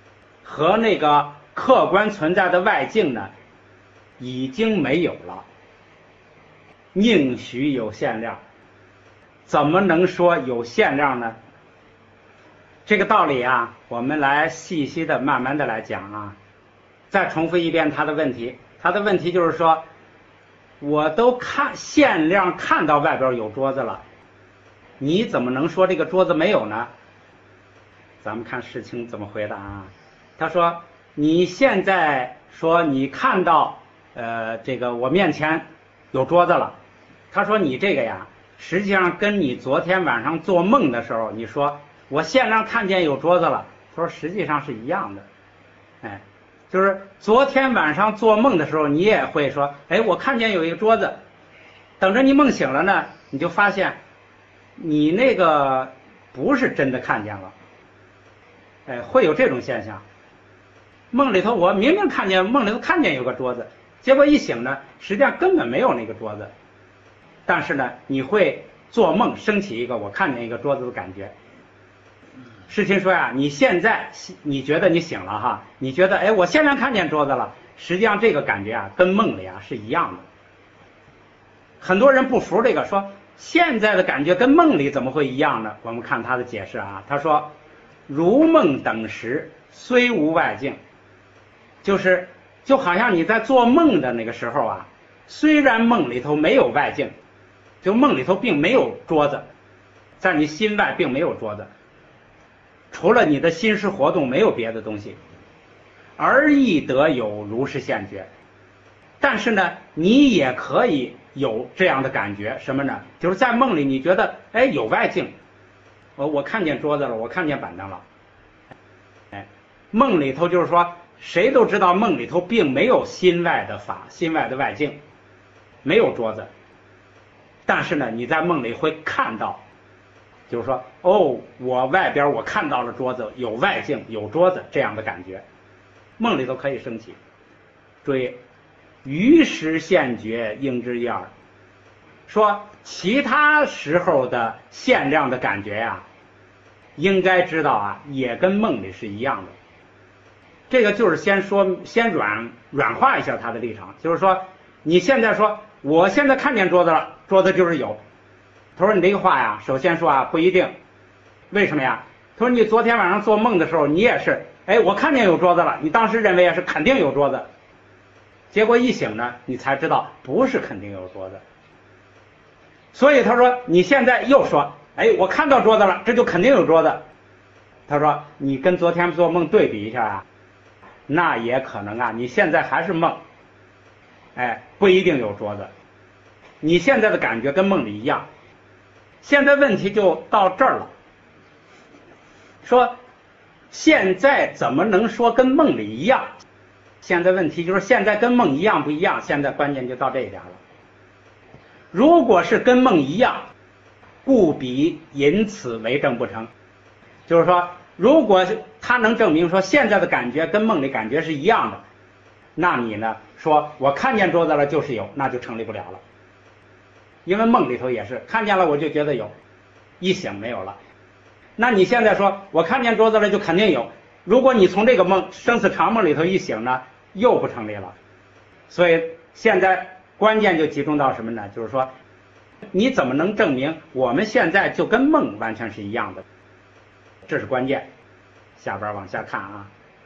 和那个客观存在的外境呢，已经没有了。宁许有限量，怎么能说有限量呢？这个道理啊，我们来细细的、慢慢的来讲啊。再重复一遍他的问题，他的问题就是说，我都看限量看到外边有桌子了，你怎么能说这个桌子没有呢？咱们看世清怎么回答啊？他说，你现在说你看到呃这个我面前有桌子了，他说你这个呀，实际上跟你昨天晚上做梦的时候你说我限量看见有桌子了，他说实际上是一样的。哎，就是昨天晚上做梦的时候你也会说，哎，我看见有一个桌子，等着你梦醒了呢，你就发现你那个不是真的看见了。哎，会有这种现象。梦里头我明明看见，梦里头看见有个桌子，结果一醒呢，实际上根本没有那个桌子。但是呢，你会做梦升起一个我看见一个桌子的感觉。世清说呀，你现在你觉得你醒了哈，你觉得哎，我现在看见桌子了，实际上这个感觉啊，跟梦里啊是一样的。很多人不服这个，说现在的感觉跟梦里怎么会一样呢？我们看他的解释啊，他说，如梦等时，虽无外境，就是就好像你在做梦的那个时候啊，虽然梦里头没有外境，就梦里头并没有桌子，在你心外并没有桌子，除了你的心识活动没有别的东西，而亦得有如是现觉。但是呢，你也可以有这样的感觉，什么呢？就是在梦里你觉得哎有外境，我我看见桌子了，我看见板凳了。哎，梦里头就是说，谁都知道梦里头并没有心外的法，心外的外境，没有桌子。但是呢，你在梦里会看到，就是说，哦，我外边我看到了桌子，有外境，有桌子这样的感觉，梦里头可以升起。注意，于时现觉应知一二，说其他时候的限量的感觉呀、啊，应该知道啊，也跟梦里是一样的。这个就是先说，先软软化一下他的立场，就是说，你现在说我现在看见桌子了，桌子就是有。他说你这个话呀，首先说啊不一定，为什么呀？他说你昨天晚上做梦的时候，你也是，哎，我看见有桌子了，你当时认为也是肯定有桌子，结果一醒呢，你才知道不是肯定有桌子。所以他说你现在又说，哎，我看到桌子了，这就肯定有桌子。他说你跟昨天做梦对比一下啊，那也可能啊，你现在还是梦，哎，不一定有桌子。你现在的感觉跟梦里一样。现在问题就到这儿了，说现在怎么能说跟梦里一样？现在问题就是现在跟梦一样不一样？现在关键就到这一点了。如果是跟梦一样，故彼因此为证不成。就是说，如果他能证明说现在的感觉跟梦里感觉是一样的，那你呢说我看见桌子了就是有，那就成立不了了。因为梦里头也是看见了我就觉得有，一醒没有了。那你现在说我看见桌子了就肯定有，如果你从这个梦生死长梦里头一醒呢，又不成立了。所以现在关键就集中到什么呢？就是说你怎么能证明我们现在就跟梦完全是一样的？这是关键。下边往下看啊，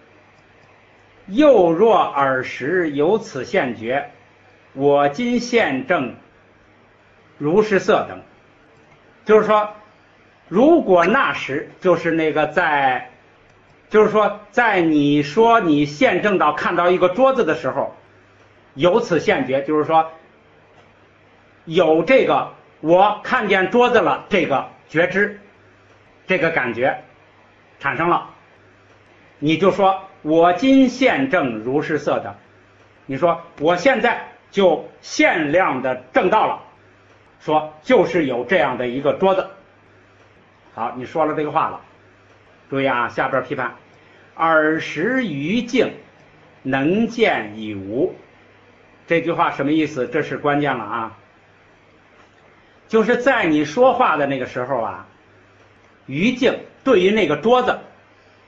又若尔时有此现觉，我今现证如是色等，就是说如果那时就是那个在就是说在你说你现证到看到一个桌子的时候有此现觉，就是说有这个我看见桌子了这个觉知，这个感觉产生了，你就说我今现证如是色等，你说我现在就限量的证到了，说就是有这样的一个桌子。好，你说了这个话了，注意啊，下边批判，尔时于境能见已无，这句话什么意思？这是关键了啊，就是在你说话的那个时候啊，于境对于那个桌子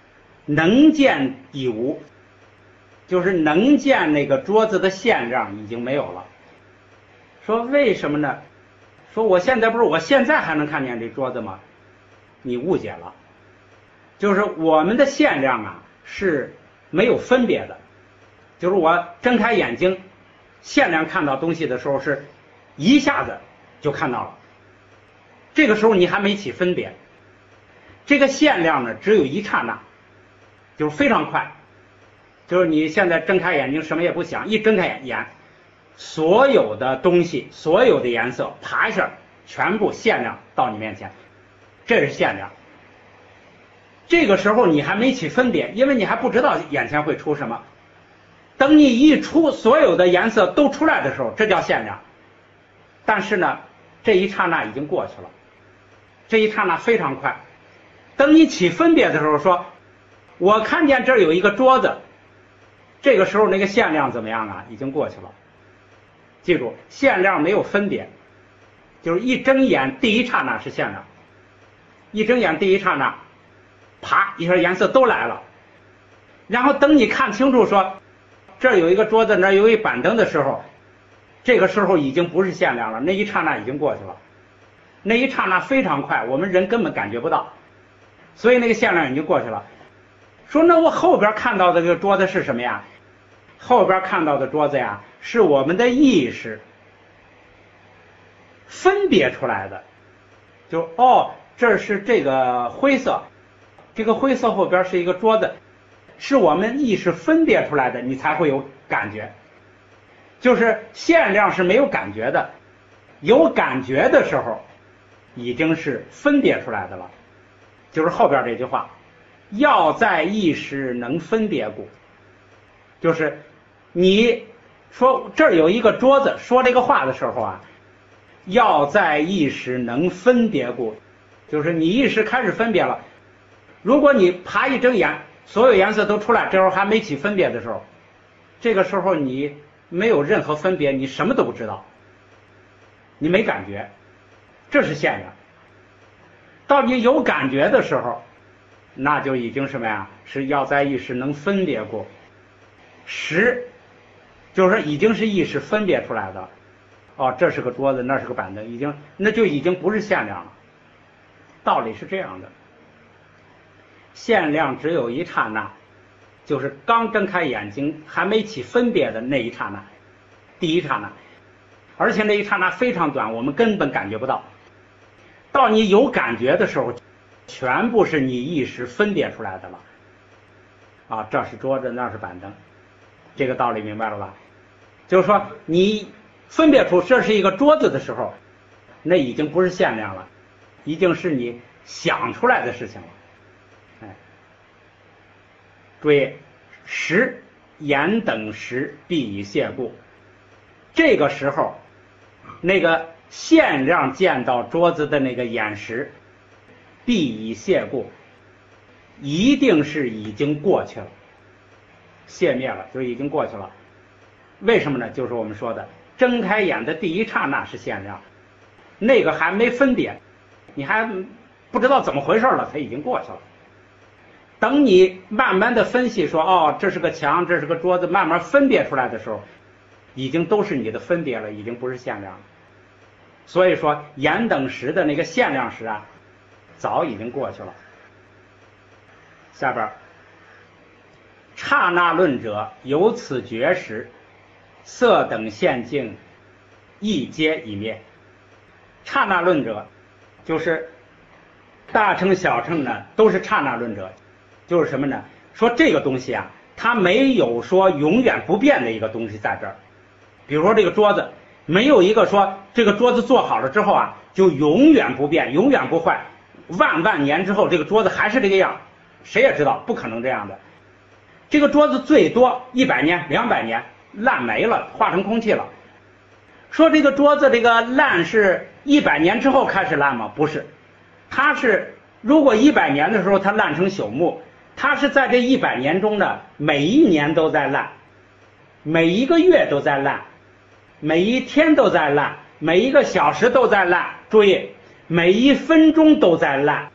能见已无，就是能见那个桌子的限量已经没有了。说为什么呢？说我现在不是我现在还能看见这桌子吗？你误解了，就是我们的限量啊是没有分别的，就是我睁开眼睛限量看到东西的时候是一下子就看到了，这个时候你还没起分别。这个限量呢只有一刹那，就是非常快，就是你现在睁开眼睛什么也不想，一睁开眼，所有的东西所有的颜色啪一下全部限量到你面前，这是限量。这个时候你还没起分别，因为你还不知道眼前会出什么。等你一出所有的颜色都出来的时候，这叫限量。但是呢这一刹那已经过去了，这一刹那非常快。等你起分别的时候，说我看见这儿有一个桌子，这个时候那个限量怎么样啊？已经过去了。记住，限量没有分别，就是一睁眼第一刹那是限量，一睁眼第一刹那啪一下颜色都来了。然后等你看清楚说这儿有一个桌子，那儿有一板凳的时候，这个时候已经不是限量了，那一刹那已经过去了。那一刹那非常快，我们人根本感觉不到，所以那个限量已经过去了。说那我后边看到的这个桌子是什么呀？后边看到的桌子呀是我们的意识分别出来的，就哦这是这个灰色，这个灰色后边是一个桌子，是我们意识分别出来的，你才会有感觉。就是限量是没有感觉的，有感觉的时候已经是分别出来的了。就是后边这句话，要在意识能分别故，就是你说这儿有一个桌子，说这个话的时候啊，要在意识能分别故，就是你意识开始分别了。如果你啪一睁眼所有颜色都出来，这时候还没起分别的时候，这个时候你没有任何分别，你什么都不知道，你没感觉，这是限量。到你有感觉的时候，那就已经什么呀？是要在意识能分别过。识就是已经是意识分别出来的，哦，这是个桌子，那是个板凳，已经那就已经不是限量了。道理是这样的，限量只有一刹那，就是刚睁开眼睛还没起分别的那一刹那，第一刹那，而且那一刹那非常短，我们根本感觉不到。到你有感觉的时候，全部是你意识分别出来的了。啊，这是桌子，那是板凳，这个道理明白了吧？就是说，你分别出这是一个桌子的时候，那已经不是限量了，已经是你想出来的事情了。哎，注意，识眼等识必以谢故。这个时候，那个限量见到桌子的那个眼识必以谢故，一定是已经过去了，熄灭了，就已经过去了。为什么呢？就是我们说的睁开眼的第一刹那是限量，那个还没分别，你还不知道怎么回事了，它已经过去了。等你慢慢的分析说，哦，这是个墙，这是个桌子，慢慢分别出来的时候，已经都是你的分别了，已经不是限量了。所以说眼等识的那个限量识啊，早已经过去了。下边刹那论者由此觉时，色等现境亦皆已灭。刹那论者就是大乘小乘呢都是刹那论者，就是什么呢？说这个东西啊，它没有说永远不变的一个东西在这儿。比如说这个桌子，没有一个说这个桌子做好了之后啊就永远不变，永远不坏，万万年之后这个桌子还是这个样，谁也知道不可能这样的。这个桌子最多一百年两百年烂没了，化成空气了。说这个桌子这个烂是一百年之后开始烂吗？不是，它是如果一百年的时候它烂成朽木，它是在这一百年中的每一年都在烂，每一个月都在烂，每一天都在烂，每一个小时都在烂，注意每一分钟都在烂，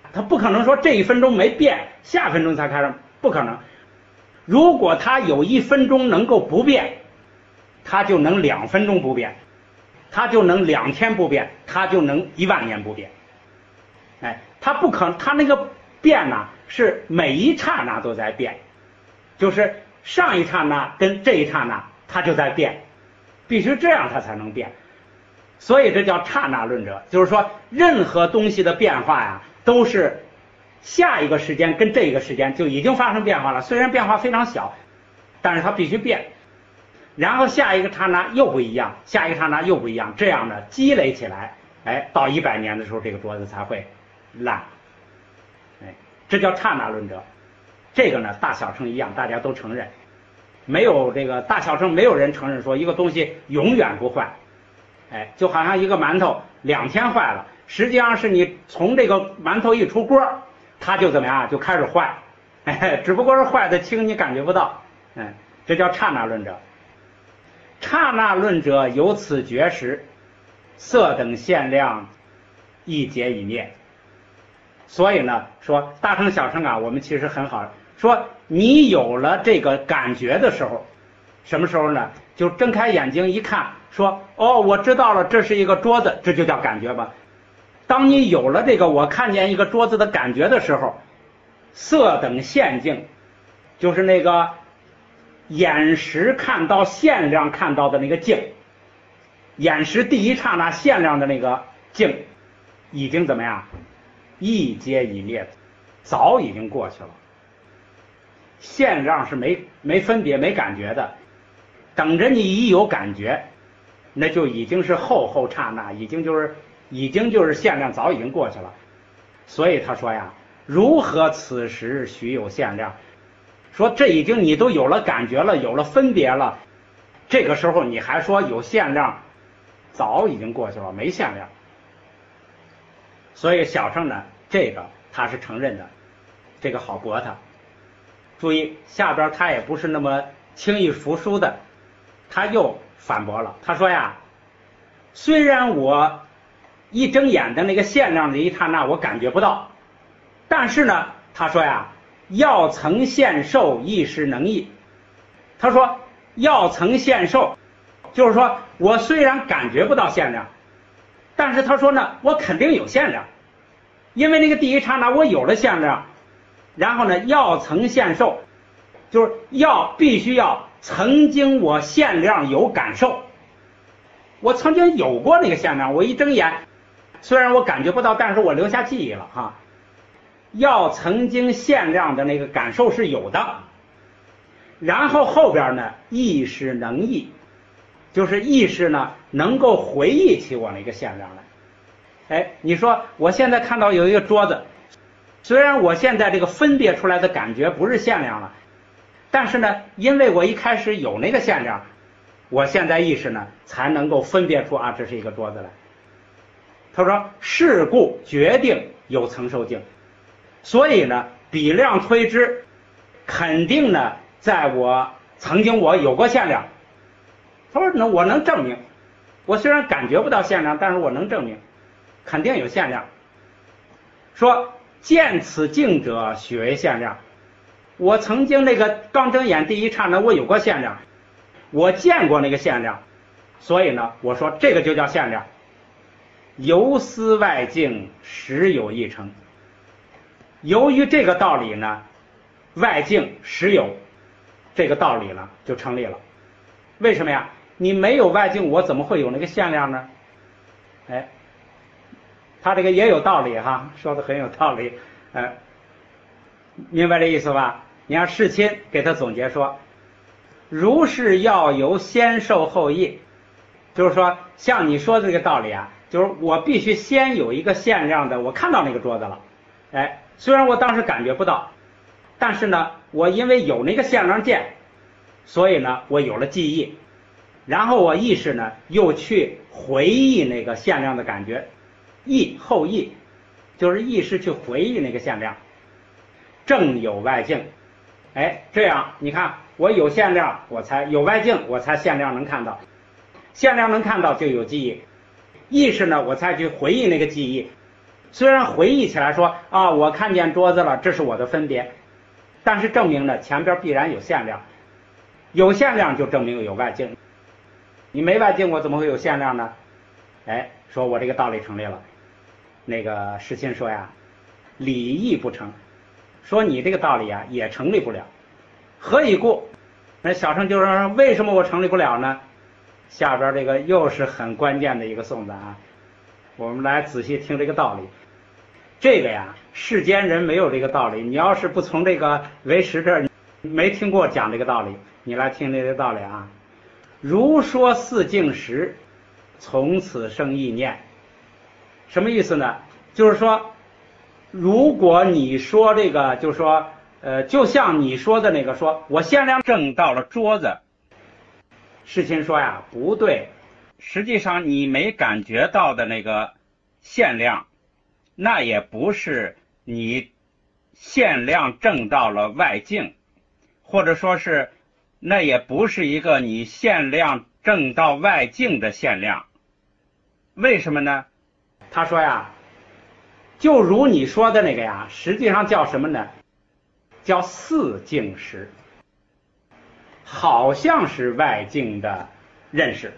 它不可能说这一分钟没变，下分钟才开始，不可能。如果它有一分钟能够不变，它就能两分钟不变，它就能两天不变，它就能一万年不变。哎，它不可能，它那个变呢是每一刹那都在变，就是上一刹那跟这一刹那它就在变，必须这样它才能变。所以这叫刹那论者，就是说任何东西的变化呀，都是下一个时间跟这一个时间就已经发生变化了，虽然变化非常小，但是它必须变。然后下一个刹那又不一样，下一个刹那又不一样，这样的积累起来，哎，到一百年的时候，这个桌子才会烂。哎，这叫刹那论者。这个呢，大小乘一样，大家都承认。没有这个大小乘，没有人承认说一个东西永远不坏。哎，就好像一个馒头两天坏了，实际上是你从这个馒头一出锅，它就怎么样，就开始坏。哎，只不过是坏的轻，你感觉不到。哎，这叫刹那论者。刹那论者由此觉时，色等限量一结一灭。所以呢，说大乘小乘啊，我们其实很好说，你有了这个感觉的时候，什么时候呢？就睁开眼睛一看，说哦，我知道了，这是一个桌子，这就叫感觉吧。当你有了这个我看见一个桌子的感觉的时候，色等限境，就是那个眼识看到限量看到的那个境，眼识第一刹那限量的那个境，已经怎么样？一结一灭，早已经过去了。限量是没没分别没感觉的，等着你一有感觉，那就已经是后后刹那，已经就是已经就是限量早已经过去了。所以他说呀，如何此时许有限量？说这已经你都有了感觉了，有了分别了，这个时候你还说有限量，早已经过去了，没限量。所以小乘呢，这个他是承认的，这个好驳他。注意下边他也不是那么轻易服输的，他又反驳了。他说呀，虽然我一睁眼的那个限量的一刹那我感觉不到，但是呢，他说呀，要曾现受，亦是能易。他说要曾现受，就是说我虽然感觉不到限量，但是他说呢，我肯定有限量，因为那个第一刹那我有了限量，然后呢，要曾现受，就是要必须要曾经我限量有感受，我曾经有过那个限量，我一睁眼，虽然我感觉不到，但是我留下记忆了哈。要曾经限量的那个感受是有的，然后后边呢，意识能忆，就是意识呢能够回忆起我那个限量来。哎，你说我现在看到有一个桌子，虽然我现在这个分别出来的感觉不是限量了，但是呢，因为我一开始有那个限量，我现在意识呢才能够分别出啊，这是一个桌子来。他说是故决定有曾受境，所以呢，比量推之，肯定呢，在我曾经我有过限量。他说呢，我能证明，我虽然感觉不到限量，但是我能证明，肯定有限量。说见此境者，许为限量。我曾经那个刚睁眼第一刹那，我有过限量，我见过那个限量，所以呢，我说这个就叫限量。由思外境，实有一成。由于这个道理呢，外境实有，这个道理呢就成立了。为什么呀？你没有外境，我怎么会有那个限量呢？哎，他这个也有道理哈，说的很有道理。哎，明白这意思吧？你看世亲给他总结说，如是要由先受后忆，就是说像你说的这个道理啊，就是我必须先有一个限量的，我看到那个桌子了，哎，虽然我当时感觉不到，但是呢，我因为有那个限量见，所以呢，我有了记忆，然后我意识呢又去回忆那个限量的感觉，忆后忆，就是意识去回忆那个限量，正有外境。哎，这样你看，我有限量，我才有外境，我才限量能看到，限量能看到就有记忆，意识呢，我才去回忆那个记忆， 虽然回忆起来说啊，我看见桌子了，这是我的分别，但是证明呢前边必然有限量，有限量就证明有外境，你没外境我怎么会有限量呢？哎，说我这个道理成立了。那个世亲说呀，理义不成，说你这个道理啊也成立不了。何以故？那小乘就说为什么我成立不了呢？下边这个又是很关键的一个颂赞啊，我们来仔细听这个道理。这个呀，世间人没有这个道理，你要是不从这个唯识这儿没听过讲这个道理，你来听这个道理啊。如说四境时，从此生意念。什么意思呢？就是说，如果你说这个，就是说，呃，就像你说的那个说，我限量证到了桌子，世亲说呀，不对，实际上你没感觉到的那个限量，那也不是你限量证到了外境，或者说是那也不是一个你限量证到外境的限量。为什么呢？他说呀，就如你说的那个呀，实际上叫什么呢？叫四境识，好像是外境的认识。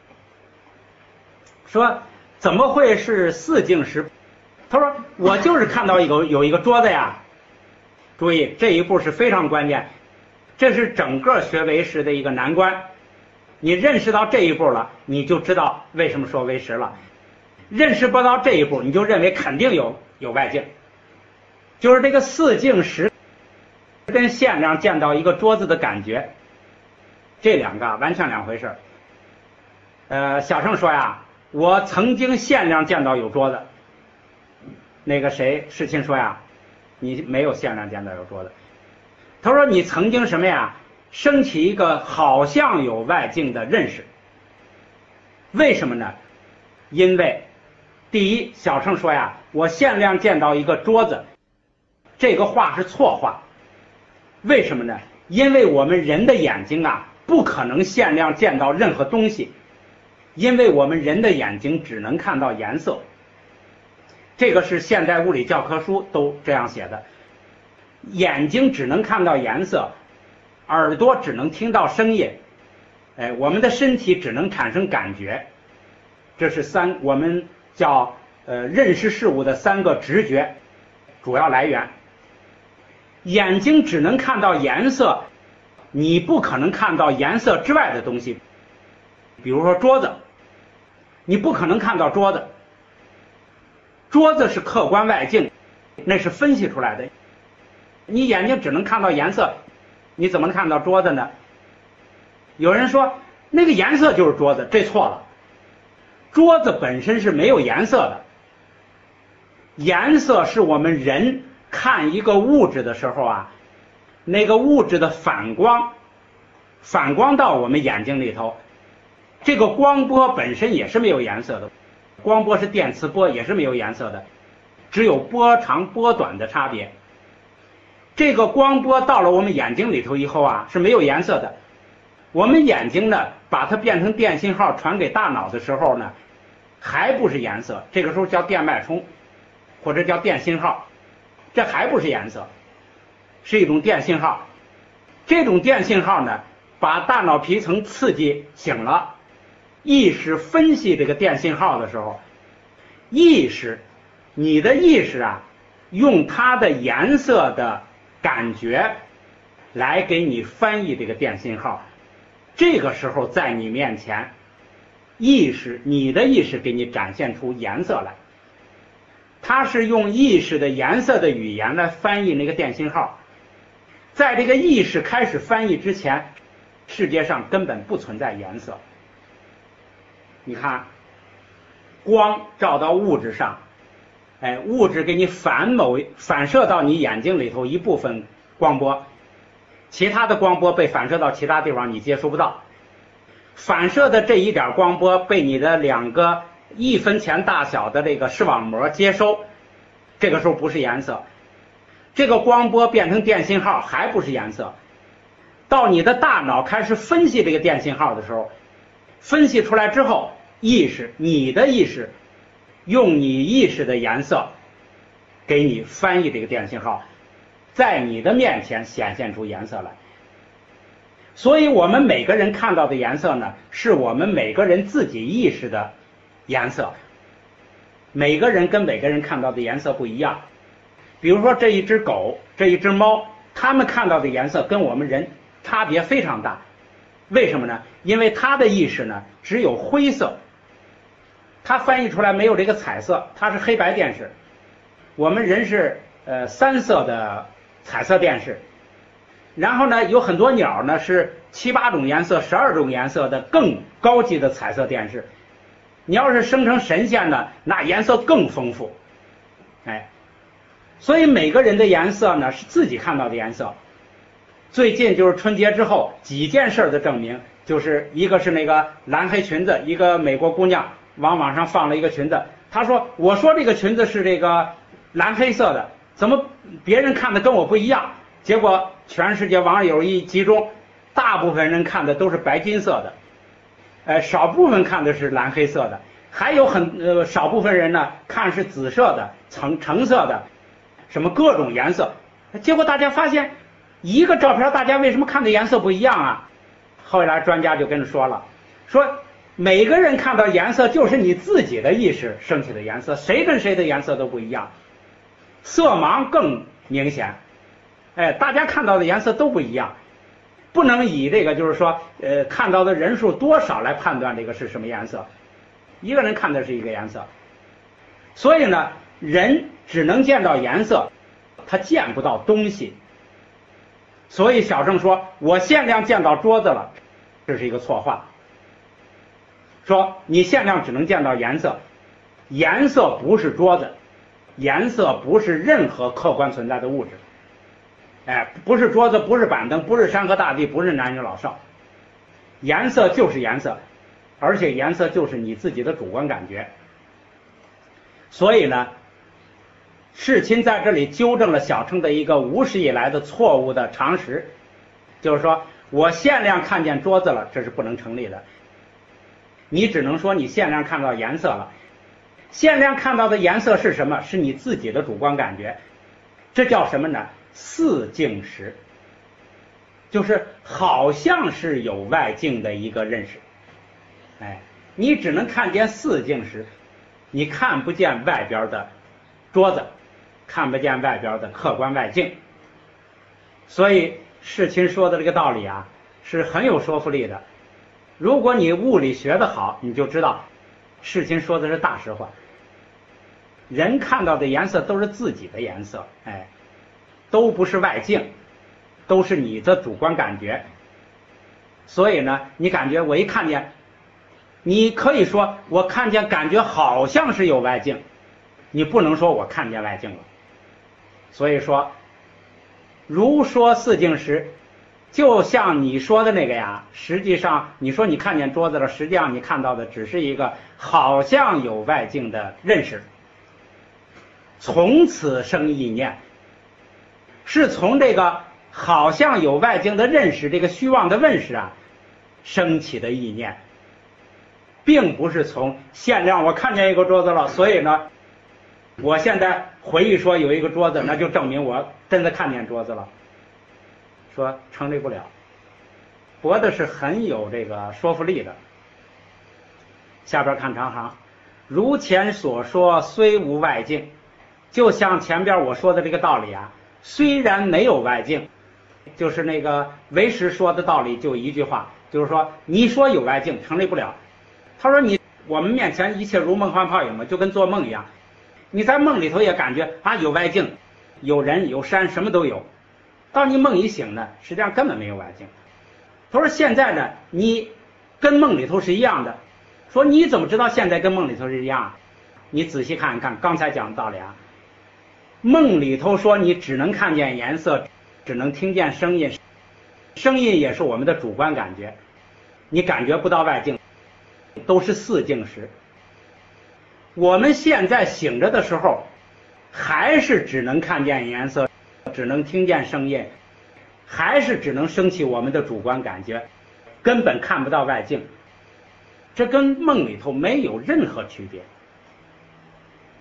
说怎么会是四境识？他说我就是看到有有一个桌子呀。注意这一步是非常关键，这是整个学唯识的一个难关。你认识到这一步了，你就知道为什么说唯识了。认识不到这一步，你就认为肯定有有外境，就是这个四境识跟限量见到一个桌子的感觉，这两个完全两回事。呃，小乘说呀，我曾经限量见到有桌子。那个谁世亲说呀，你没有限量见到有桌子。他说你曾经什么呀，升起一个好像有外境的认识。为什么呢？因为第一，小乘说呀，我限量见到一个桌子，这个话是错话。为什么呢？因为我们人的眼睛啊，不可能限量见到任何东西，因为我们人的眼睛只能看到颜色。这个是现代物理教科书都这样写的，眼睛只能看到颜色，耳朵只能听到声音，哎，我们的身体只能产生感觉。这是三我们叫呃认识事物的三个直觉主要来源。眼睛只能看到颜色，你不可能看到颜色之外的东西。比如说桌子，你不可能看到桌子，桌子是客观外境，那是分析出来的。你眼睛只能看到颜色，你怎么能看到桌子呢？有人说那个颜色就是桌子，这错了。桌子本身是没有颜色的，颜色是我们人看一个物质的时候啊，那个物质的反光反光到我们眼睛里头，这个光波本身也是没有颜色的，光波是电磁波，也是没有颜色的，只有波长波短的差别。这个光波到了我们眼睛里头以后啊，是没有颜色的。我们眼睛呢，把它变成电信号传给大脑的时候呢，还不是颜色，这个时候叫电脉冲，或者叫电信号，这还不是颜色，是一种电信号。这种电信号呢，把大脑皮层刺激醒了，意识分析这个电信号的时候，意识，你的意识啊，用它的颜色的感觉来给你翻译这个电信号。这个时候在你面前，意识，你的意识给你展现出颜色来，它是用意识的颜色的语言来翻译那个电信号。在这个意识开始翻译之前，世界上根本不存在颜色。你看，光照到物质上，哎，物质给你反某反射到你眼睛里头一部分光波，其他的光波被反射到其他地方你接触不到。反射的这一点光波被你的两个一分钱大小的这个视网膜接收，这个时候不是颜色。这个光波变成电信号还不是颜色。到你的大脑开始分析这个电信号的时候，分析出来之后，意识，你的意识用你意识的颜色给你翻译这个电信号，在你的面前显现出颜色来。所以我们每个人看到的颜色呢，是我们每个人自己意识的颜色。每个人跟每个人看到的颜色不一样。比如说这一只狗，这一只猫，他们看到的颜色跟我们人差别非常大。为什么呢？因为它的意识呢只有灰色，它翻译出来没有这个彩色，它是黑白电视。我们人是呃三色的彩色电视。然后呢，有很多鸟呢是七八种颜色、十二种颜色的更高级的彩色电视。你要是生成神仙呢，那颜色更丰富。哎，所以每个人的颜色呢是自己看到的颜色。最近就是春节之后几件事的证明，就是一个是那个蓝黑裙子，一个美国姑娘往网上放了一个裙子，她说我说这个裙子是这个蓝黑色的，怎么别人看的跟我不一样？结果全世界网友一集中，大部分人看的都是白金色的，呃，少部分看的是蓝黑色的，还有很呃少部分人呢看是紫色的、橙橙色的，什么各种颜色。结果大家发现，一个照片大家为什么看的颜色不一样啊？后来专家就跟着说了，说每个人看到颜色就是你自己的意识升起的颜色，谁跟谁的颜色都不一样，色盲更明显。哎，大家看到的颜色都不一样，不能以这个就是说，呃，看到的人数多少来判断这个是什么颜色。一个人看的是一个颜色，所以呢，人只能见到颜色，他见不到东西。所以小乘说，我限量见到桌子了，这是一个错话。说你限量只能见到颜色，颜色不是桌子，颜色不是任何客观存在的物质。哎，不是桌子，不是板凳，不是山河大地，不是男女老少，颜色就是颜色，而且颜色就是你自己的主观感觉。所以呢，世亲在这里纠正了小乘的一个无始以来的错误的常识，就是说我限量看见桌子了，这是不能成立的。你只能说你限量看到颜色了，限量看到的颜色是什么？是你自己的主观感觉，这叫什么呢？四境识，就是好像是有外境的一个认识。哎，你只能看见四境识，你看不见外边的桌子，看不见外边的客观外境。所以世亲说的这个道理啊，是很有说服力的。如果你物理学得好，你就知道世亲说的是大实话。人看到的颜色都是自己的颜色，哎，都不是外境，都是你的主观感觉。所以呢，你感觉我一看见，你可以说我看见感觉好像是有外境，你不能说我看见外境了。所以说如说四境识，就像你说的那个呀，实际上你说你看见桌子了，实际上你看到的只是一个好像有外境的认识，从此生意念，是从这个好像有外境的认识，这个虚妄的问识啊升起的意念，并不是从限量我看见一个桌子了，所以呢我现在回忆说有一个桌子，那就证明我真的看见桌子了，说成立不了。博的是很有这个说服力的。下边看长行，如前所说虽无外境，就像前边我说的这个道理啊，虽然没有外境，就是那个唯识说的道理就一句话，就是说你说有外境成立不了。他说你我们面前一切如梦幻泡影嘛，就跟做梦一样，你在梦里头也感觉啊有外境，有人有山什么都有，到你梦一醒呢，实际上根本没有外境。他说现在呢你跟梦里头是一样的，说你怎么知道现在跟梦里头是一样？你仔细看一看刚才讲的道理啊，梦里头说你只能看见颜色，只能听见声音，声音也是我们的主观感觉，你感觉不到外境，都是四境识。我们现在醒着的时候还是只能看见颜色，只能听见声音，还是只能升起我们的主观感觉，根本看不到外境，这跟梦里头没有任何区别。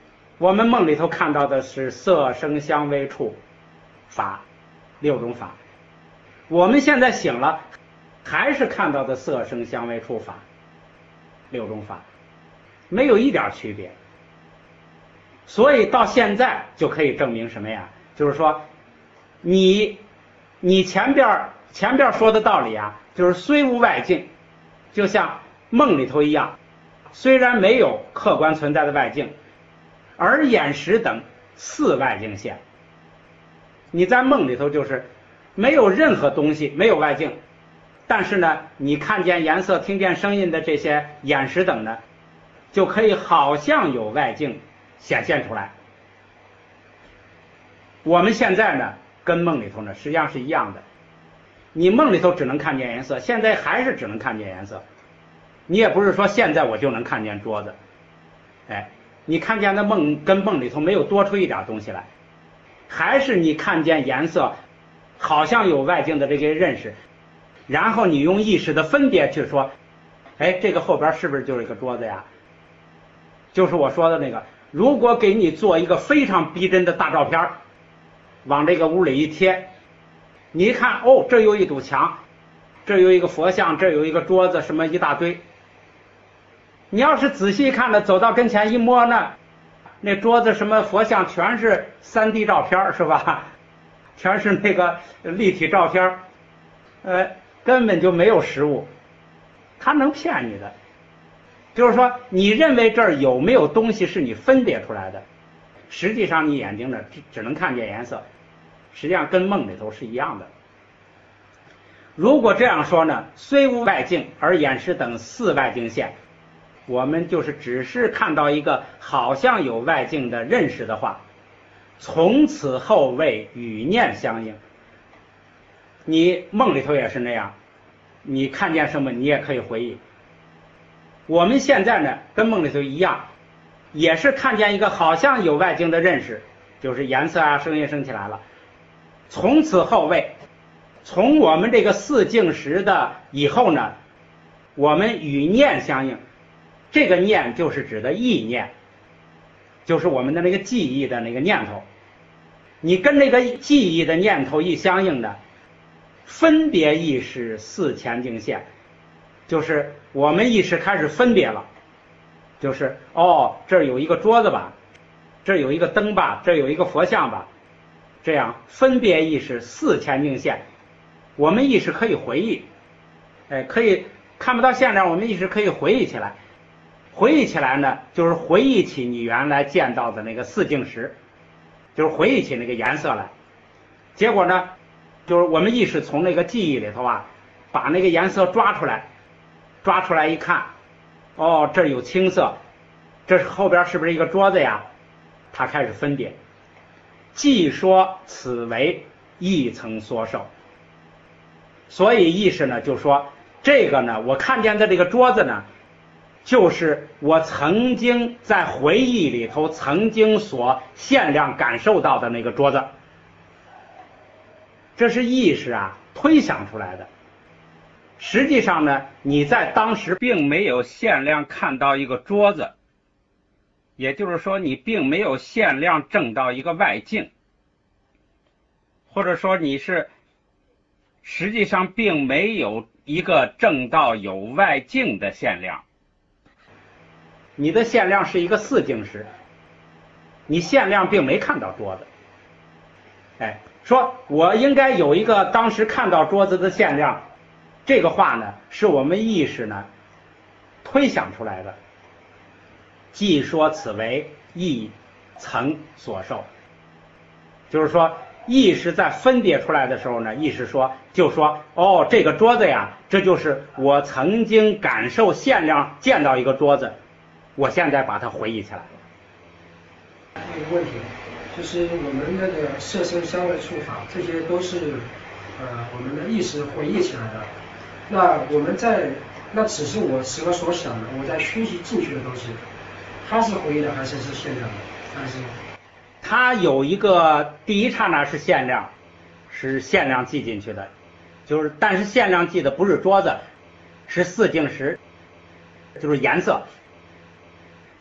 我们梦里头看到的是色声香味触法六种法，我们现在醒了还是看到的色声香味触法六种法，没有一点区别。所以到现在就可以证明什么呀？就是说你你前边前边说的道理啊，就是虽无外境，就像梦里头一样，虽然没有客观存在的外境，而眼识等四外境现。你在梦里头就是没有任何东西，没有外境，但是呢你看见颜色听见声音的这些眼识等呢，就可以好像有外境显现出来。我们现在呢跟梦里头呢实际上是一样的，你梦里头只能看见颜色，现在还是只能看见颜色，你也不是说现在我就能看见桌子，哎，你看见的梦跟梦里头没有多出一点东西来，还是你看见颜色好像有外境的这个认识，然后你用意识的分别去说，哎，这个后边是不是就是一个桌子呀？就是我说的那个，如果给你做一个非常逼真的大照片，往这个屋里一贴，你一看，哦，这有一堵墙，这有一个佛像，这有一个桌子，什么一大堆。你要是仔细看呢，走到跟前一摸呢，那桌子什么佛像全是 三 D 照片，是吧？全是那个立体照片，呃，根本就没有实物，他能骗你的。就是说你认为这儿有没有东西是你分别出来的，实际上你眼睛呢只只能看见颜色，实际上跟梦里头是一样的。如果这样说呢，虽无外境而眼识等四外境现，我们就是只是看到一个好像有外境的认识的话，从此后为与念相应。你梦里头也是那样，你看见什么你也可以回忆。我们现在呢跟梦里头一样，也是看见一个好像有外境的认识，就是颜色啊声音升起来了，从此后位，从我们这个四境识的以后呢，我们与念相应。这个念就是指的意念，就是我们的那个记忆的那个念头。你跟那个记忆的念头一相应的，分别意识四前境现，就是我们意识开始分别了，就是哦，这儿有一个桌子吧，这儿有一个灯吧，这儿有一个佛像吧，这样分别意识四前境现，我们意识可以回忆，哎，可以看不到现量，我们意识可以回忆起来。回忆起来呢，就是回忆起你原来见到的那个四境识，就是回忆起那个颜色来。结果呢，就是我们意识从那个记忆里头啊，把那个颜色抓出来，抓出来一看，哦，这有青色，这是后边是不是一个桌子呀？他开始分别，既说此为一层缩受。所以意识呢就说，这个呢，我看见的这个桌子呢，就是我曾经在回忆里头曾经所限量感受到的那个桌子，这是意识啊推想出来的。实际上呢，你在当时并没有限量看到一个桌子，也就是说你并没有限量证到一个外境，或者说你是实际上并没有一个证到有外境的限量。你的限量是一个四境识，你限量并没看到桌子。哎，说我应该有一个当时看到桌子的限量，这个话呢是我们意识呢推想出来的。既说此为一层所受，就是说意识在分别出来的时候呢，意识说就说哦，这个桌子呀，这就是我曾经感受限量见到一个桌子，我现在把它回忆起来了。 有个问题，就是我们那个色声香味触法，这些都是呃我们的意识回忆起来的。那我们在那只是我时刻所想的，我在熏习进去的东西，它是回忆的还是是限量的？还是它有一个第一刹那是限量，是限量记进去的，就是但是限量记的不是桌子，是四境识，就是颜色。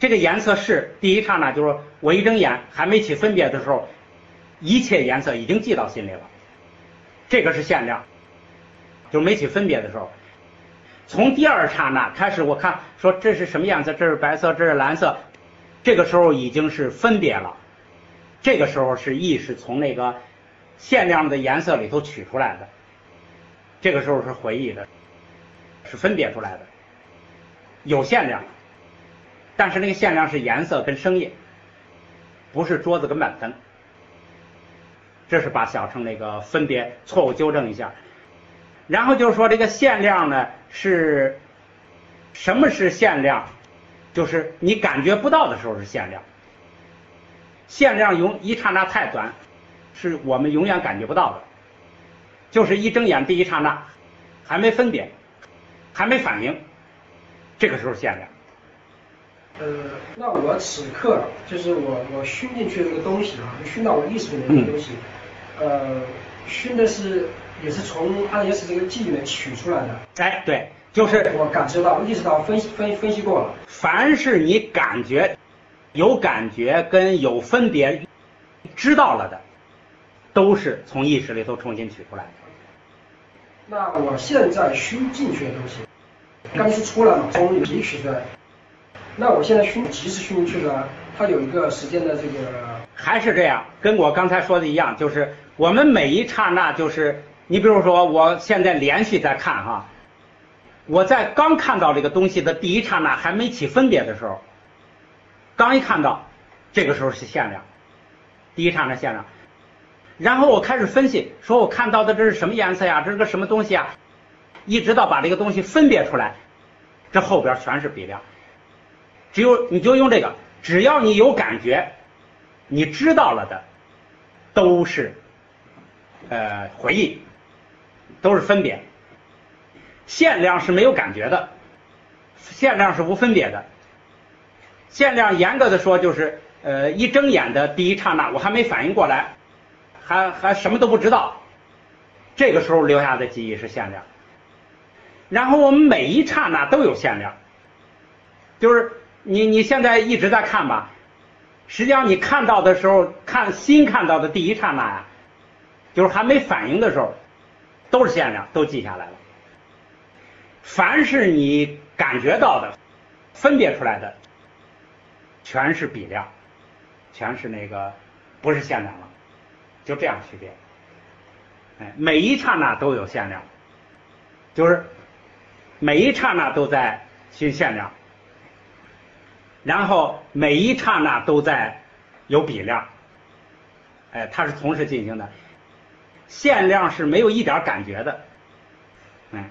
这个颜色是第一刹那，就是我一睁眼还没起分别的时候，一切颜色已经记到心里了，这个是限量，就是没起分别的时候。从第二刹那开始，我看说这是什么颜色，这是白色，这是蓝色，这个时候已经是分别了，这个时候是意识从那个限量的颜色里头取出来的，这个时候是回忆的，是分别出来的，有限量，但是那个限量是颜色跟声音，不是桌子跟板凳。这是把小乘那个分别错误纠正一下。然后就是说这个限量呢，是什么是限量？就是你感觉不到的时候是限量，限量永一刹那太短，是我们永远感觉不到的，就是一睁眼第一刹那还没分别，还没反应，这个时候限量。 呃，那我此刻就是我我熏进去的这个东西啊，就熏到我意识里面的这个东西，嗯、呃，熏的是也是从阿耶斯这个记忆里面取出来的。 哎，对，就是我感受到、意识到、分析、分分析过了。 凡是你感觉有感觉跟有分别知道了的，都是从意识里头重新取出来的。 那我现在熏进去的东西，刚是出来嘛，从里取出来。那我现在熏即时熏进去了，它有一个时间的这个， 还是这样，跟我刚才说的一样，就是我们每一刹那，就是你比如说我现在连续在看哈，我在刚看到这个东西的第一刹那还没起分别的时候，刚一看到，这个时候是限量，第一刹那限量，然后我开始分析，说我看到的这是什么颜色呀，这是个什么东西啊，一直到把这个东西分别出来，这后边全是比量。只有你就用这个，只要你有感觉，你知道了的，都是呃回忆，都是分别。限量是没有感觉的，限量是无分别的。限量严格的说就是呃一睁眼的第一刹那，我还没反应过来，还还什么都不知道，这个时候留下的记忆是限量。然后我们每一刹那都有限量，就是你你现在一直在看吧，实际上你看到的时候，看新看到的第一刹那呀，就是还没反应的时候，都是限量，都记下来了。凡是你感觉到的、分别出来的，全是比量，全是那个不是限量了，就这样区别。哎，每一刹那都有限量，就是每一刹那都在熏限量。然后每一刹那都在有比量，哎，它是同时进行的，限量是没有一点感觉的，哎，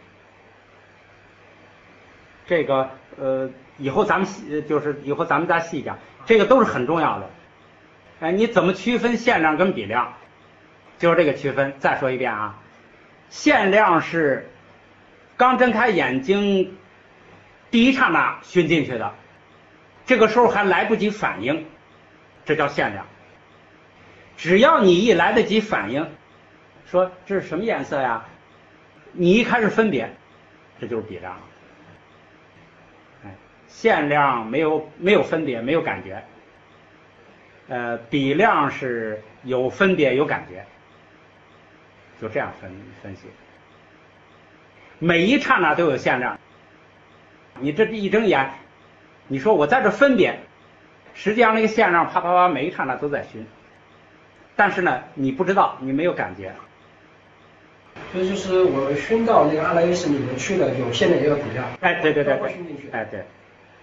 这个呃以后咱们细就是以后咱们再细讲，这个都是很重要的，哎，你怎么区分限量跟比量？就是这个区分。再说一遍啊，限量是刚睁开眼睛第一刹那熏进去的。这个时候还来不及反应，这叫限量。只要你一来得及反应，说这是什么颜色呀，你一开始分别，这就是比量。哎，限量没有没有分别，没有感觉，呃，比量是有分别有感觉，就这样分分析。每一刹那都有限量，你这一睁眼。你说我在这分别，实际上那个限量啪啪啪每一刹那都在熏，但是呢你不知道，你没有感觉。 所以就是我们熏到那个阿赖耶识里面去了，有限量也有比量。 哎，对对对对， 熏进去。 哎对，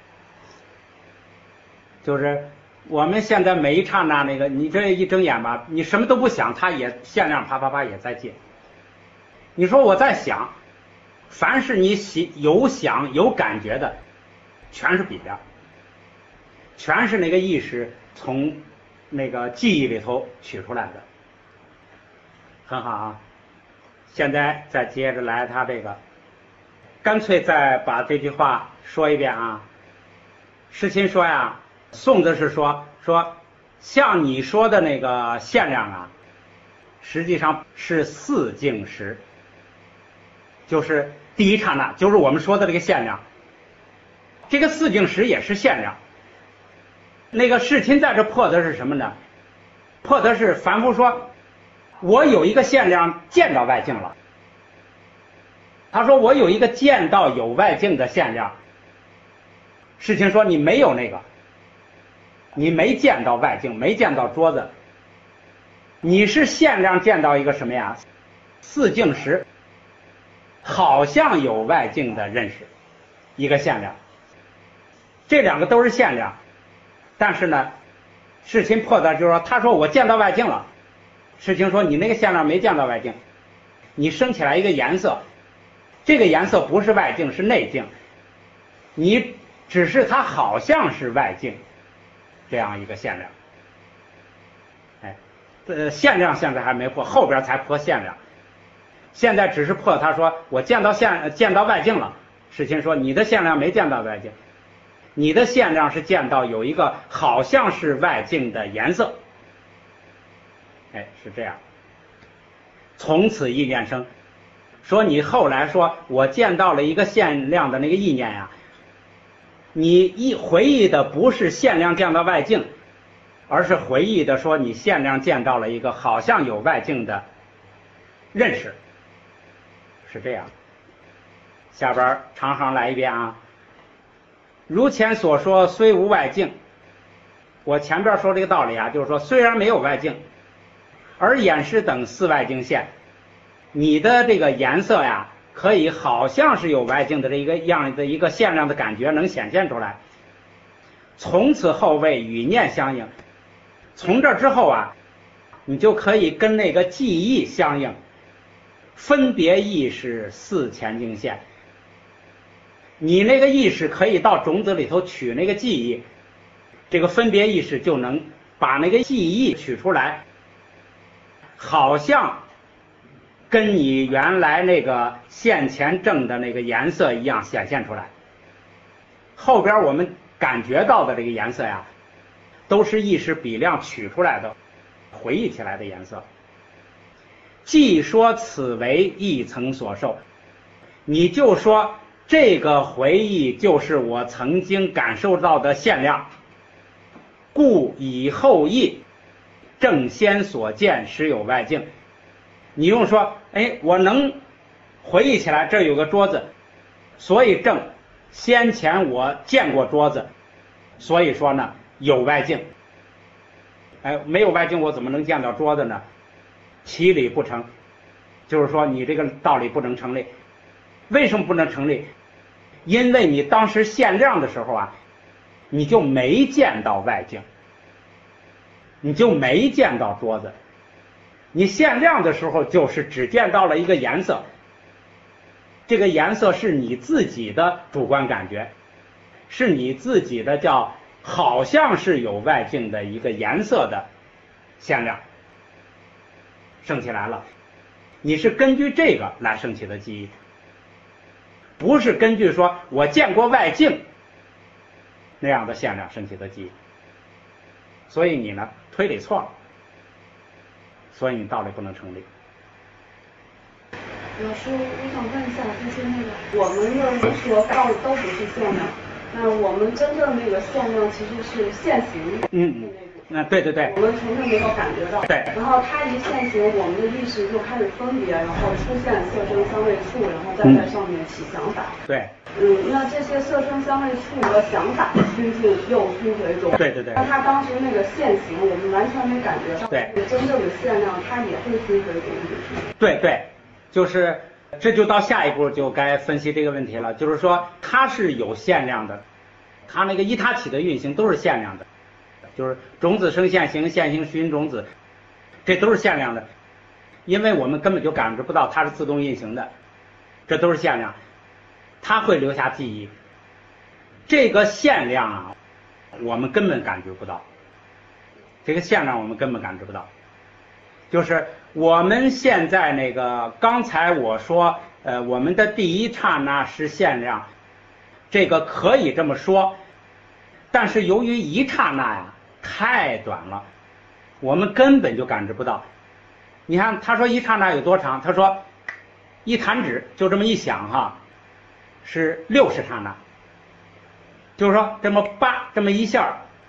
就是我们现在每一刹那那个，你这一睁眼吧，你什么都不想，它也限量啪啪啪也在进。你说我在想，凡是你喜有想有感觉的。全是比量，全是那个意识从那个记忆里头取出来的，很好啊。现在再接着来他这个，干脆再把这句话说一遍啊。世亲说呀，宋子是说说像你说的那个限量啊，实际上是四境识，就是第一刹那，就是我们说的这个限量。这个四境识也是限量， 那个世亲在这破的是什么呢？破的是凡夫说，我有一个限量见到外境了。他说我有一个见到有外境的限量。世亲说你没有那个，你没见到外境，没见到桌子，你是限量见到一个什么呀？四境时好像有外境的认识，一个限量。这两个都是限量，但是呢，世亲破的就是说，他说我见到外境了，世亲说你那个限量没见到外境，你生起来一个颜色，这个颜色不是外境，是内境，你只是它好像是外境，这样一个限量。哎，呃，限量现在还没破，后边才破限量。现在只是破他说我见到限见到外境了，世亲说你的限量没见到外境，你的限量是见到有一个好像是外境的颜色。哎，是这样。从此意念生，说你后来说我见到了一个限量的那个意念呀、啊，你一回忆的不是限量见到外境，而是回忆的说你限量见到了一个好像有外境的认识，是这样。下边长行来一遍啊。如前所说，虽无外境，我前边说这个道理啊，就是说虽然没有外境，而眼识等四外境现，你的这个颜色呀，可以好像是有外境的这一个样的一个限量的感觉能显现出来。从此后为与念相应，从这之后啊，你就可以跟那个记忆相应，分别意识四前境现。你那个意识可以到种子里头取那个记忆，这个分别意识就能把那个记忆取出来，好像跟你原来那个现前正的那个颜色一样显现出来。后边我们感觉到的这个颜色呀，都是意识比量取出来的，回忆起来的颜色。既说此为一层所受，你就说这个回忆就是我曾经感受到的限量，故以后忆正先所见实有外境。你用说，哎，我能回忆起来这有个桌子，所以正先前我见过桌子，所以说呢有外境。哎，没有外境我怎么能见到桌子呢？其理不成，就是说你这个道理不能成立。为什么不能成立？因为你当时限量的时候啊，你就没见到外境，你就没见到桌子。你限量的时候就是只见到了一个颜色，这个颜色是你自己的主观感觉，是你自己的叫好像是有外境的一个颜色的限量升起来了，你是根据这个来升起的记忆，不是根据说我见过外境那样的限量升起的记忆。所以你呢推理错了，所以你道理不能成立。 老师，我想问一下，就是那个我们的说到的都不是限量，那我们真正那个限量其实是现行的那嗯嗯，那对对对， 我们从来没有感觉到。 对。 然后它一现行，我们的意识就开始分别，然后出现色声香味触，然后再在上面起想法。 对。 嗯，那这些色声香味触和想法的熏进又熏回中。 对对对。 那它当时那个现行，我们完全没感觉到。 对。 真正的限量，它也会熏回中。 对对，就是这就到下一步就该分析这个问题了，就是说它是有限量的，它那个依他起的运行都是限量的，就是种子生现行，现行熏种子，这都是限量的，因为我们根本就感知不到它是自动运行的，这都是限量，它会留下记忆。这个限量啊，我们根本感觉不到，这个限量我们根本感知不到。就是我们现在那个刚才我说呃我们的第一刹那是限量，这个可以这么说，但是由于一刹那呀太短了，我们根本就感知不到。你看他说一刹那有多长，他说一弹指就这么一响哈，是六十刹那，就是说这么叭这么一下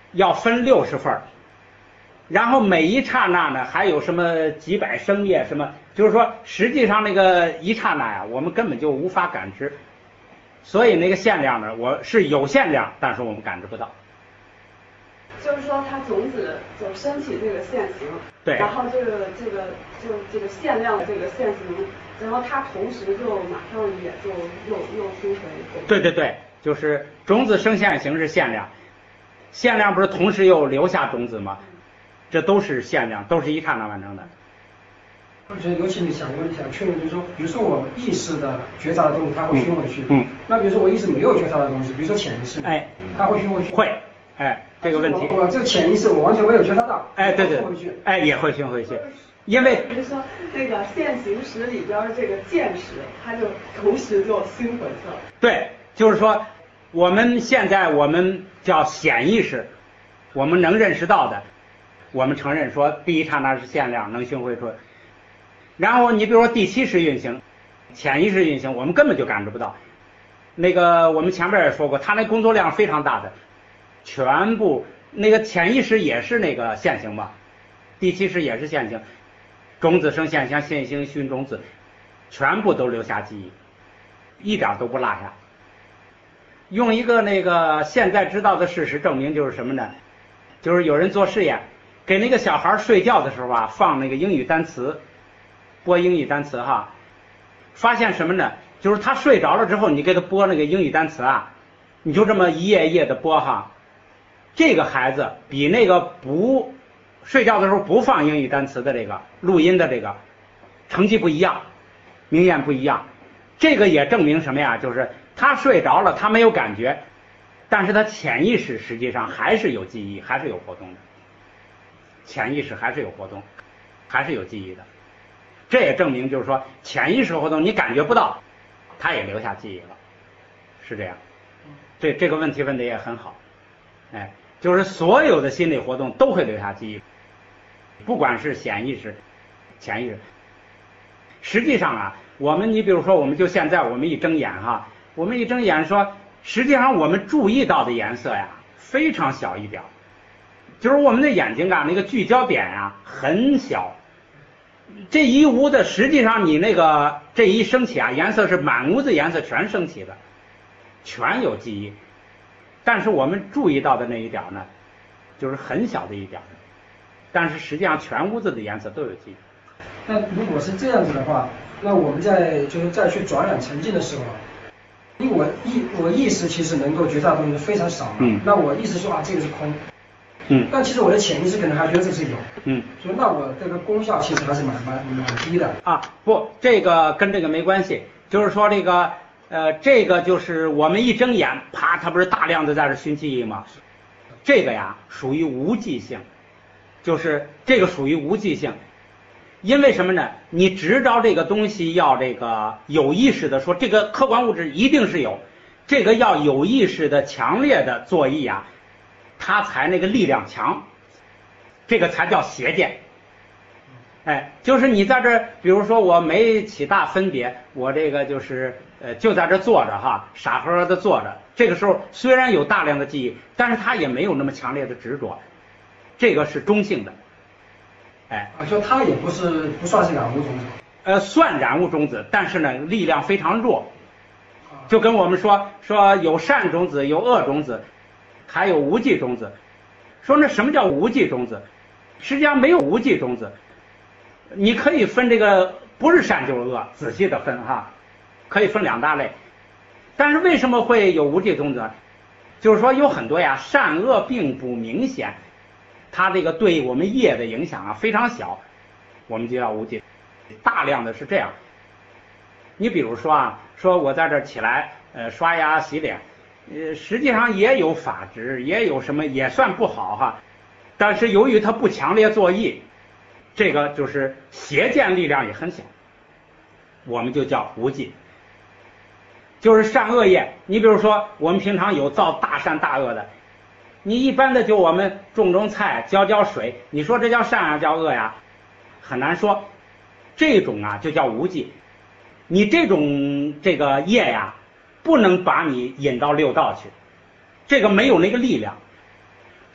要分六十份，然后每一刹那呢还有什么几百升液什么，就是说实际上那个一刹那呀，我们根本就无法感知，所以那个限量呢，我是有限量，但是我们感知不到。 就是说，它种子就升起这个现行， 对， 然后这个这个就这个限量的这个现行，然后它同时就马上也就又又升回。 对对对，就是种子升现行是限量，限量不是同时又留下种子吗？这都是限量，都是一刹那完成的。 我觉得尤其你想问想确认，就是说，比如说我意识的觉察的东西，它会熏回去。 嗯。 那比如说我意识没有觉察的东西，比如说潜意识， 哎， 它会熏回去。 会。哎，这个问题， 我这个潜意识我完全没有觉察到， 哎，对对，哎，也会熏回去，因为比如说那个现行识里边这个见识，它就同时就熏回去了。 对，就是说我们现在我们叫显意识，我们能认识到的，我们承认说第一刹那是限量，能熏回出。然后你比如说第七识运行，潜意识运行，我们根本就感知不到。那个我们前面也说过，它那工作量非常大的。全部那个潜意识也是那个现行吧，第七识也是现行，种子生现行，现行熏种子，全部都留下记忆，一点都不落下。用一个那个现在知道的事实证明就是什么呢？就是有人做试验，给那个小孩睡觉的时候啊，放那个英语单词，播英语单词哈，发现什么呢？就是他睡着了之后，你给他播那个英语单词啊，你就这么一页一页的播哈。这个孩子比那个不睡觉的时候不放英语单词的这个录音的这个成绩不一样，明显不一样。这个也证明什么呀？就是他睡着了，他没有感觉，但是他潜意识实际上还是有记忆，还是有活动的。潜意识还是有活动，还是有记忆的。这也证明就是说潜意识活动你感觉不到，他也留下记忆了，是这样。这这个问题问的也很好，哎。就是所有的心理活动都会留下记忆，不管是显意识、潜意识。实际上啊，我们你比如说，我们就现在我们一睁眼哈，我们一睁眼说，实际上我们注意到的颜色呀非常小一点，就是我们的眼睛啊那个聚焦点呀很小，这一屋的实际上你那个这一升起啊，颜色是满屋子颜色全升起的，全有记忆。但是我们注意到的那一点呢，就是很小的一点，但是实际上全屋子的颜色都有记忆。 那如果是这样子的话，那我们在就是再去转染沉浸的时候，因为我意我意识其实能够觉察的东西非常少嘛， 嗯， 那我意识说啊这个是空， 嗯， 但其实我的潜意识可能还觉得这是有， 嗯， 所以那我这个功效其实还是蛮蛮蛮低的。 啊，不，这个跟这个没关系，就是说这个。呃，这个就是我们一睁眼，啪，它不是大量的在这熏记忆吗？这个呀属于无记性，就是这个属于无记性，因为什么呢？你执着这个东西要这个有意识的说，这个客观物质一定是有，这个要有意识的强烈的作意啊，它才那个力量强，这个才叫邪见。哎，就是你在这儿，比如说我没起大分别，我这个就是呃就在这坐着哈，傻呵呵的坐着。这个时候虽然有大量的记忆，但是它也没有那么强烈的执着，这个是中性的。哎， 啊，就它也不是不算是染物种子。 呃，算染物种子，但是呢力量非常弱。就跟我们说说有善种子，有恶种子，还有无记种子。说那什么叫无记种子？实际上没有无记种子。你可以分这个不是善就是恶，仔细的分哈，可以分两大类。但是为什么会有无记种子？就是说有很多呀，善恶并不明显，它这个对我们业的影响啊非常小，我们就叫无记。大量的是这样。你比如说啊，说我在这儿起来，呃，刷牙洗脸，呃，实际上也有法执，也有什么也算不好哈，但是由于它不强烈作意。这个就是邪见力量也很小，我们就叫无记。就是善恶业，你比如说我们平常有造大善大恶的，你一般的就我们种种菜浇浇水，你说这叫善啊叫恶呀，很难说。这种啊就叫无记，你这种这个业呀不能把你引到六道去，这个没有那个力量。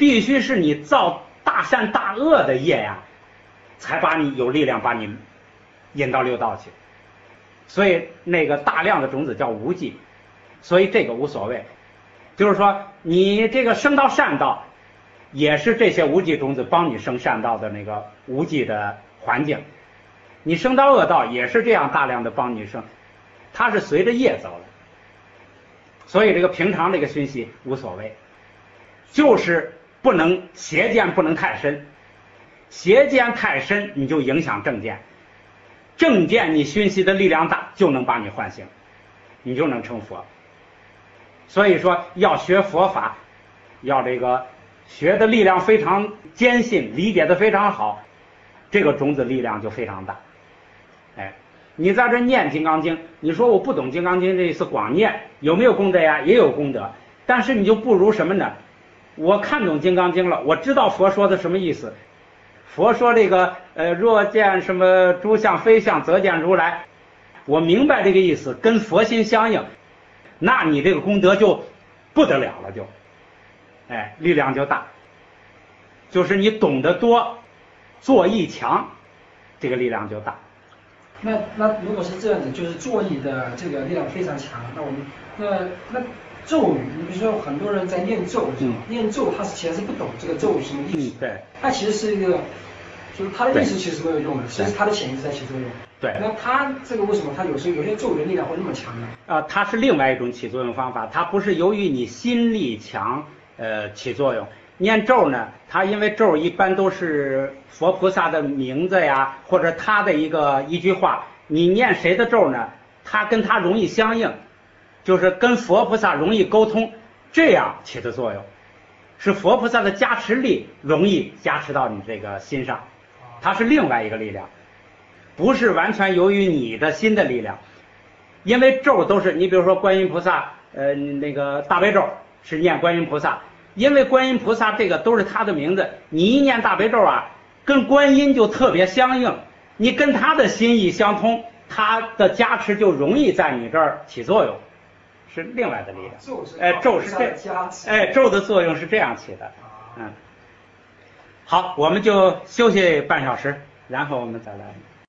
必须是你造大善大恶的业呀，才把你有力量把你引到六道去。所以那个大量的种子叫无记，所以这个无所谓。就是说你这个升到善道，也是这些无记种子帮你升善道的那个无记的环境。你升到恶道也是这样大量的帮你升，它是随着业走的。所以这个平常这个熏习无所谓，就是不能邪见不能太深，邪见太深你就影响正见，正见你熏习的力量大就能把你唤醒，你就能成佛。所以说要学佛法，要这个学的力量非常坚信，理解的非常好，这个种子力量就非常大。哎，你在这念金刚经，你说我不懂金刚经这意思，光念有没有功德呀？也有功德，但是你就不如什么呢？我看懂金刚经了，我知道佛说的什么意思。佛说这个呃，若见什么诸相非相，则见如来，我明白这个意思，跟佛心相应，那你这个功德就不得了了，就哎，力量就大。就是你懂得多，作意强，这个力量就大。 那那如果是这样子，就是作意的这个力量非常强，那我们那那咒语，你比如说很多人在念咒的时候，嗯、念咒他是其实是不懂这个咒语什么意思， 嗯、对， 它其实是一个，就是他的意思其实没有用的，其实他的潜意识在起作用。 对， 那他这个为什么他有时候有些咒语的力量会那么强呢？ 啊、呃，它是另外一种起作用方法，它不是由于你心力强呃起作用。念咒呢，它因为咒一般都是佛菩萨的名字呀，或者他的一个一句话，你念谁的咒呢，它跟他容易相应，就是跟佛菩萨容易沟通，这样起的作用，是佛菩萨的加持力容易加持到你这个心上，它是另外一个力量，不是完全由于你的心的力量。因为咒都是你比如说观音菩萨，呃，那个大悲咒是念观音菩萨。因为观音菩萨这个都是他的名字，你一念大悲咒啊，跟观音就特别相应，你跟他的心意相通，他的加持就容易在你这儿起作用，是另外的力量。 咒是哎，咒是这，哎，咒的作用是这样起的。嗯，好，我们就休息半小时，然后我们再来。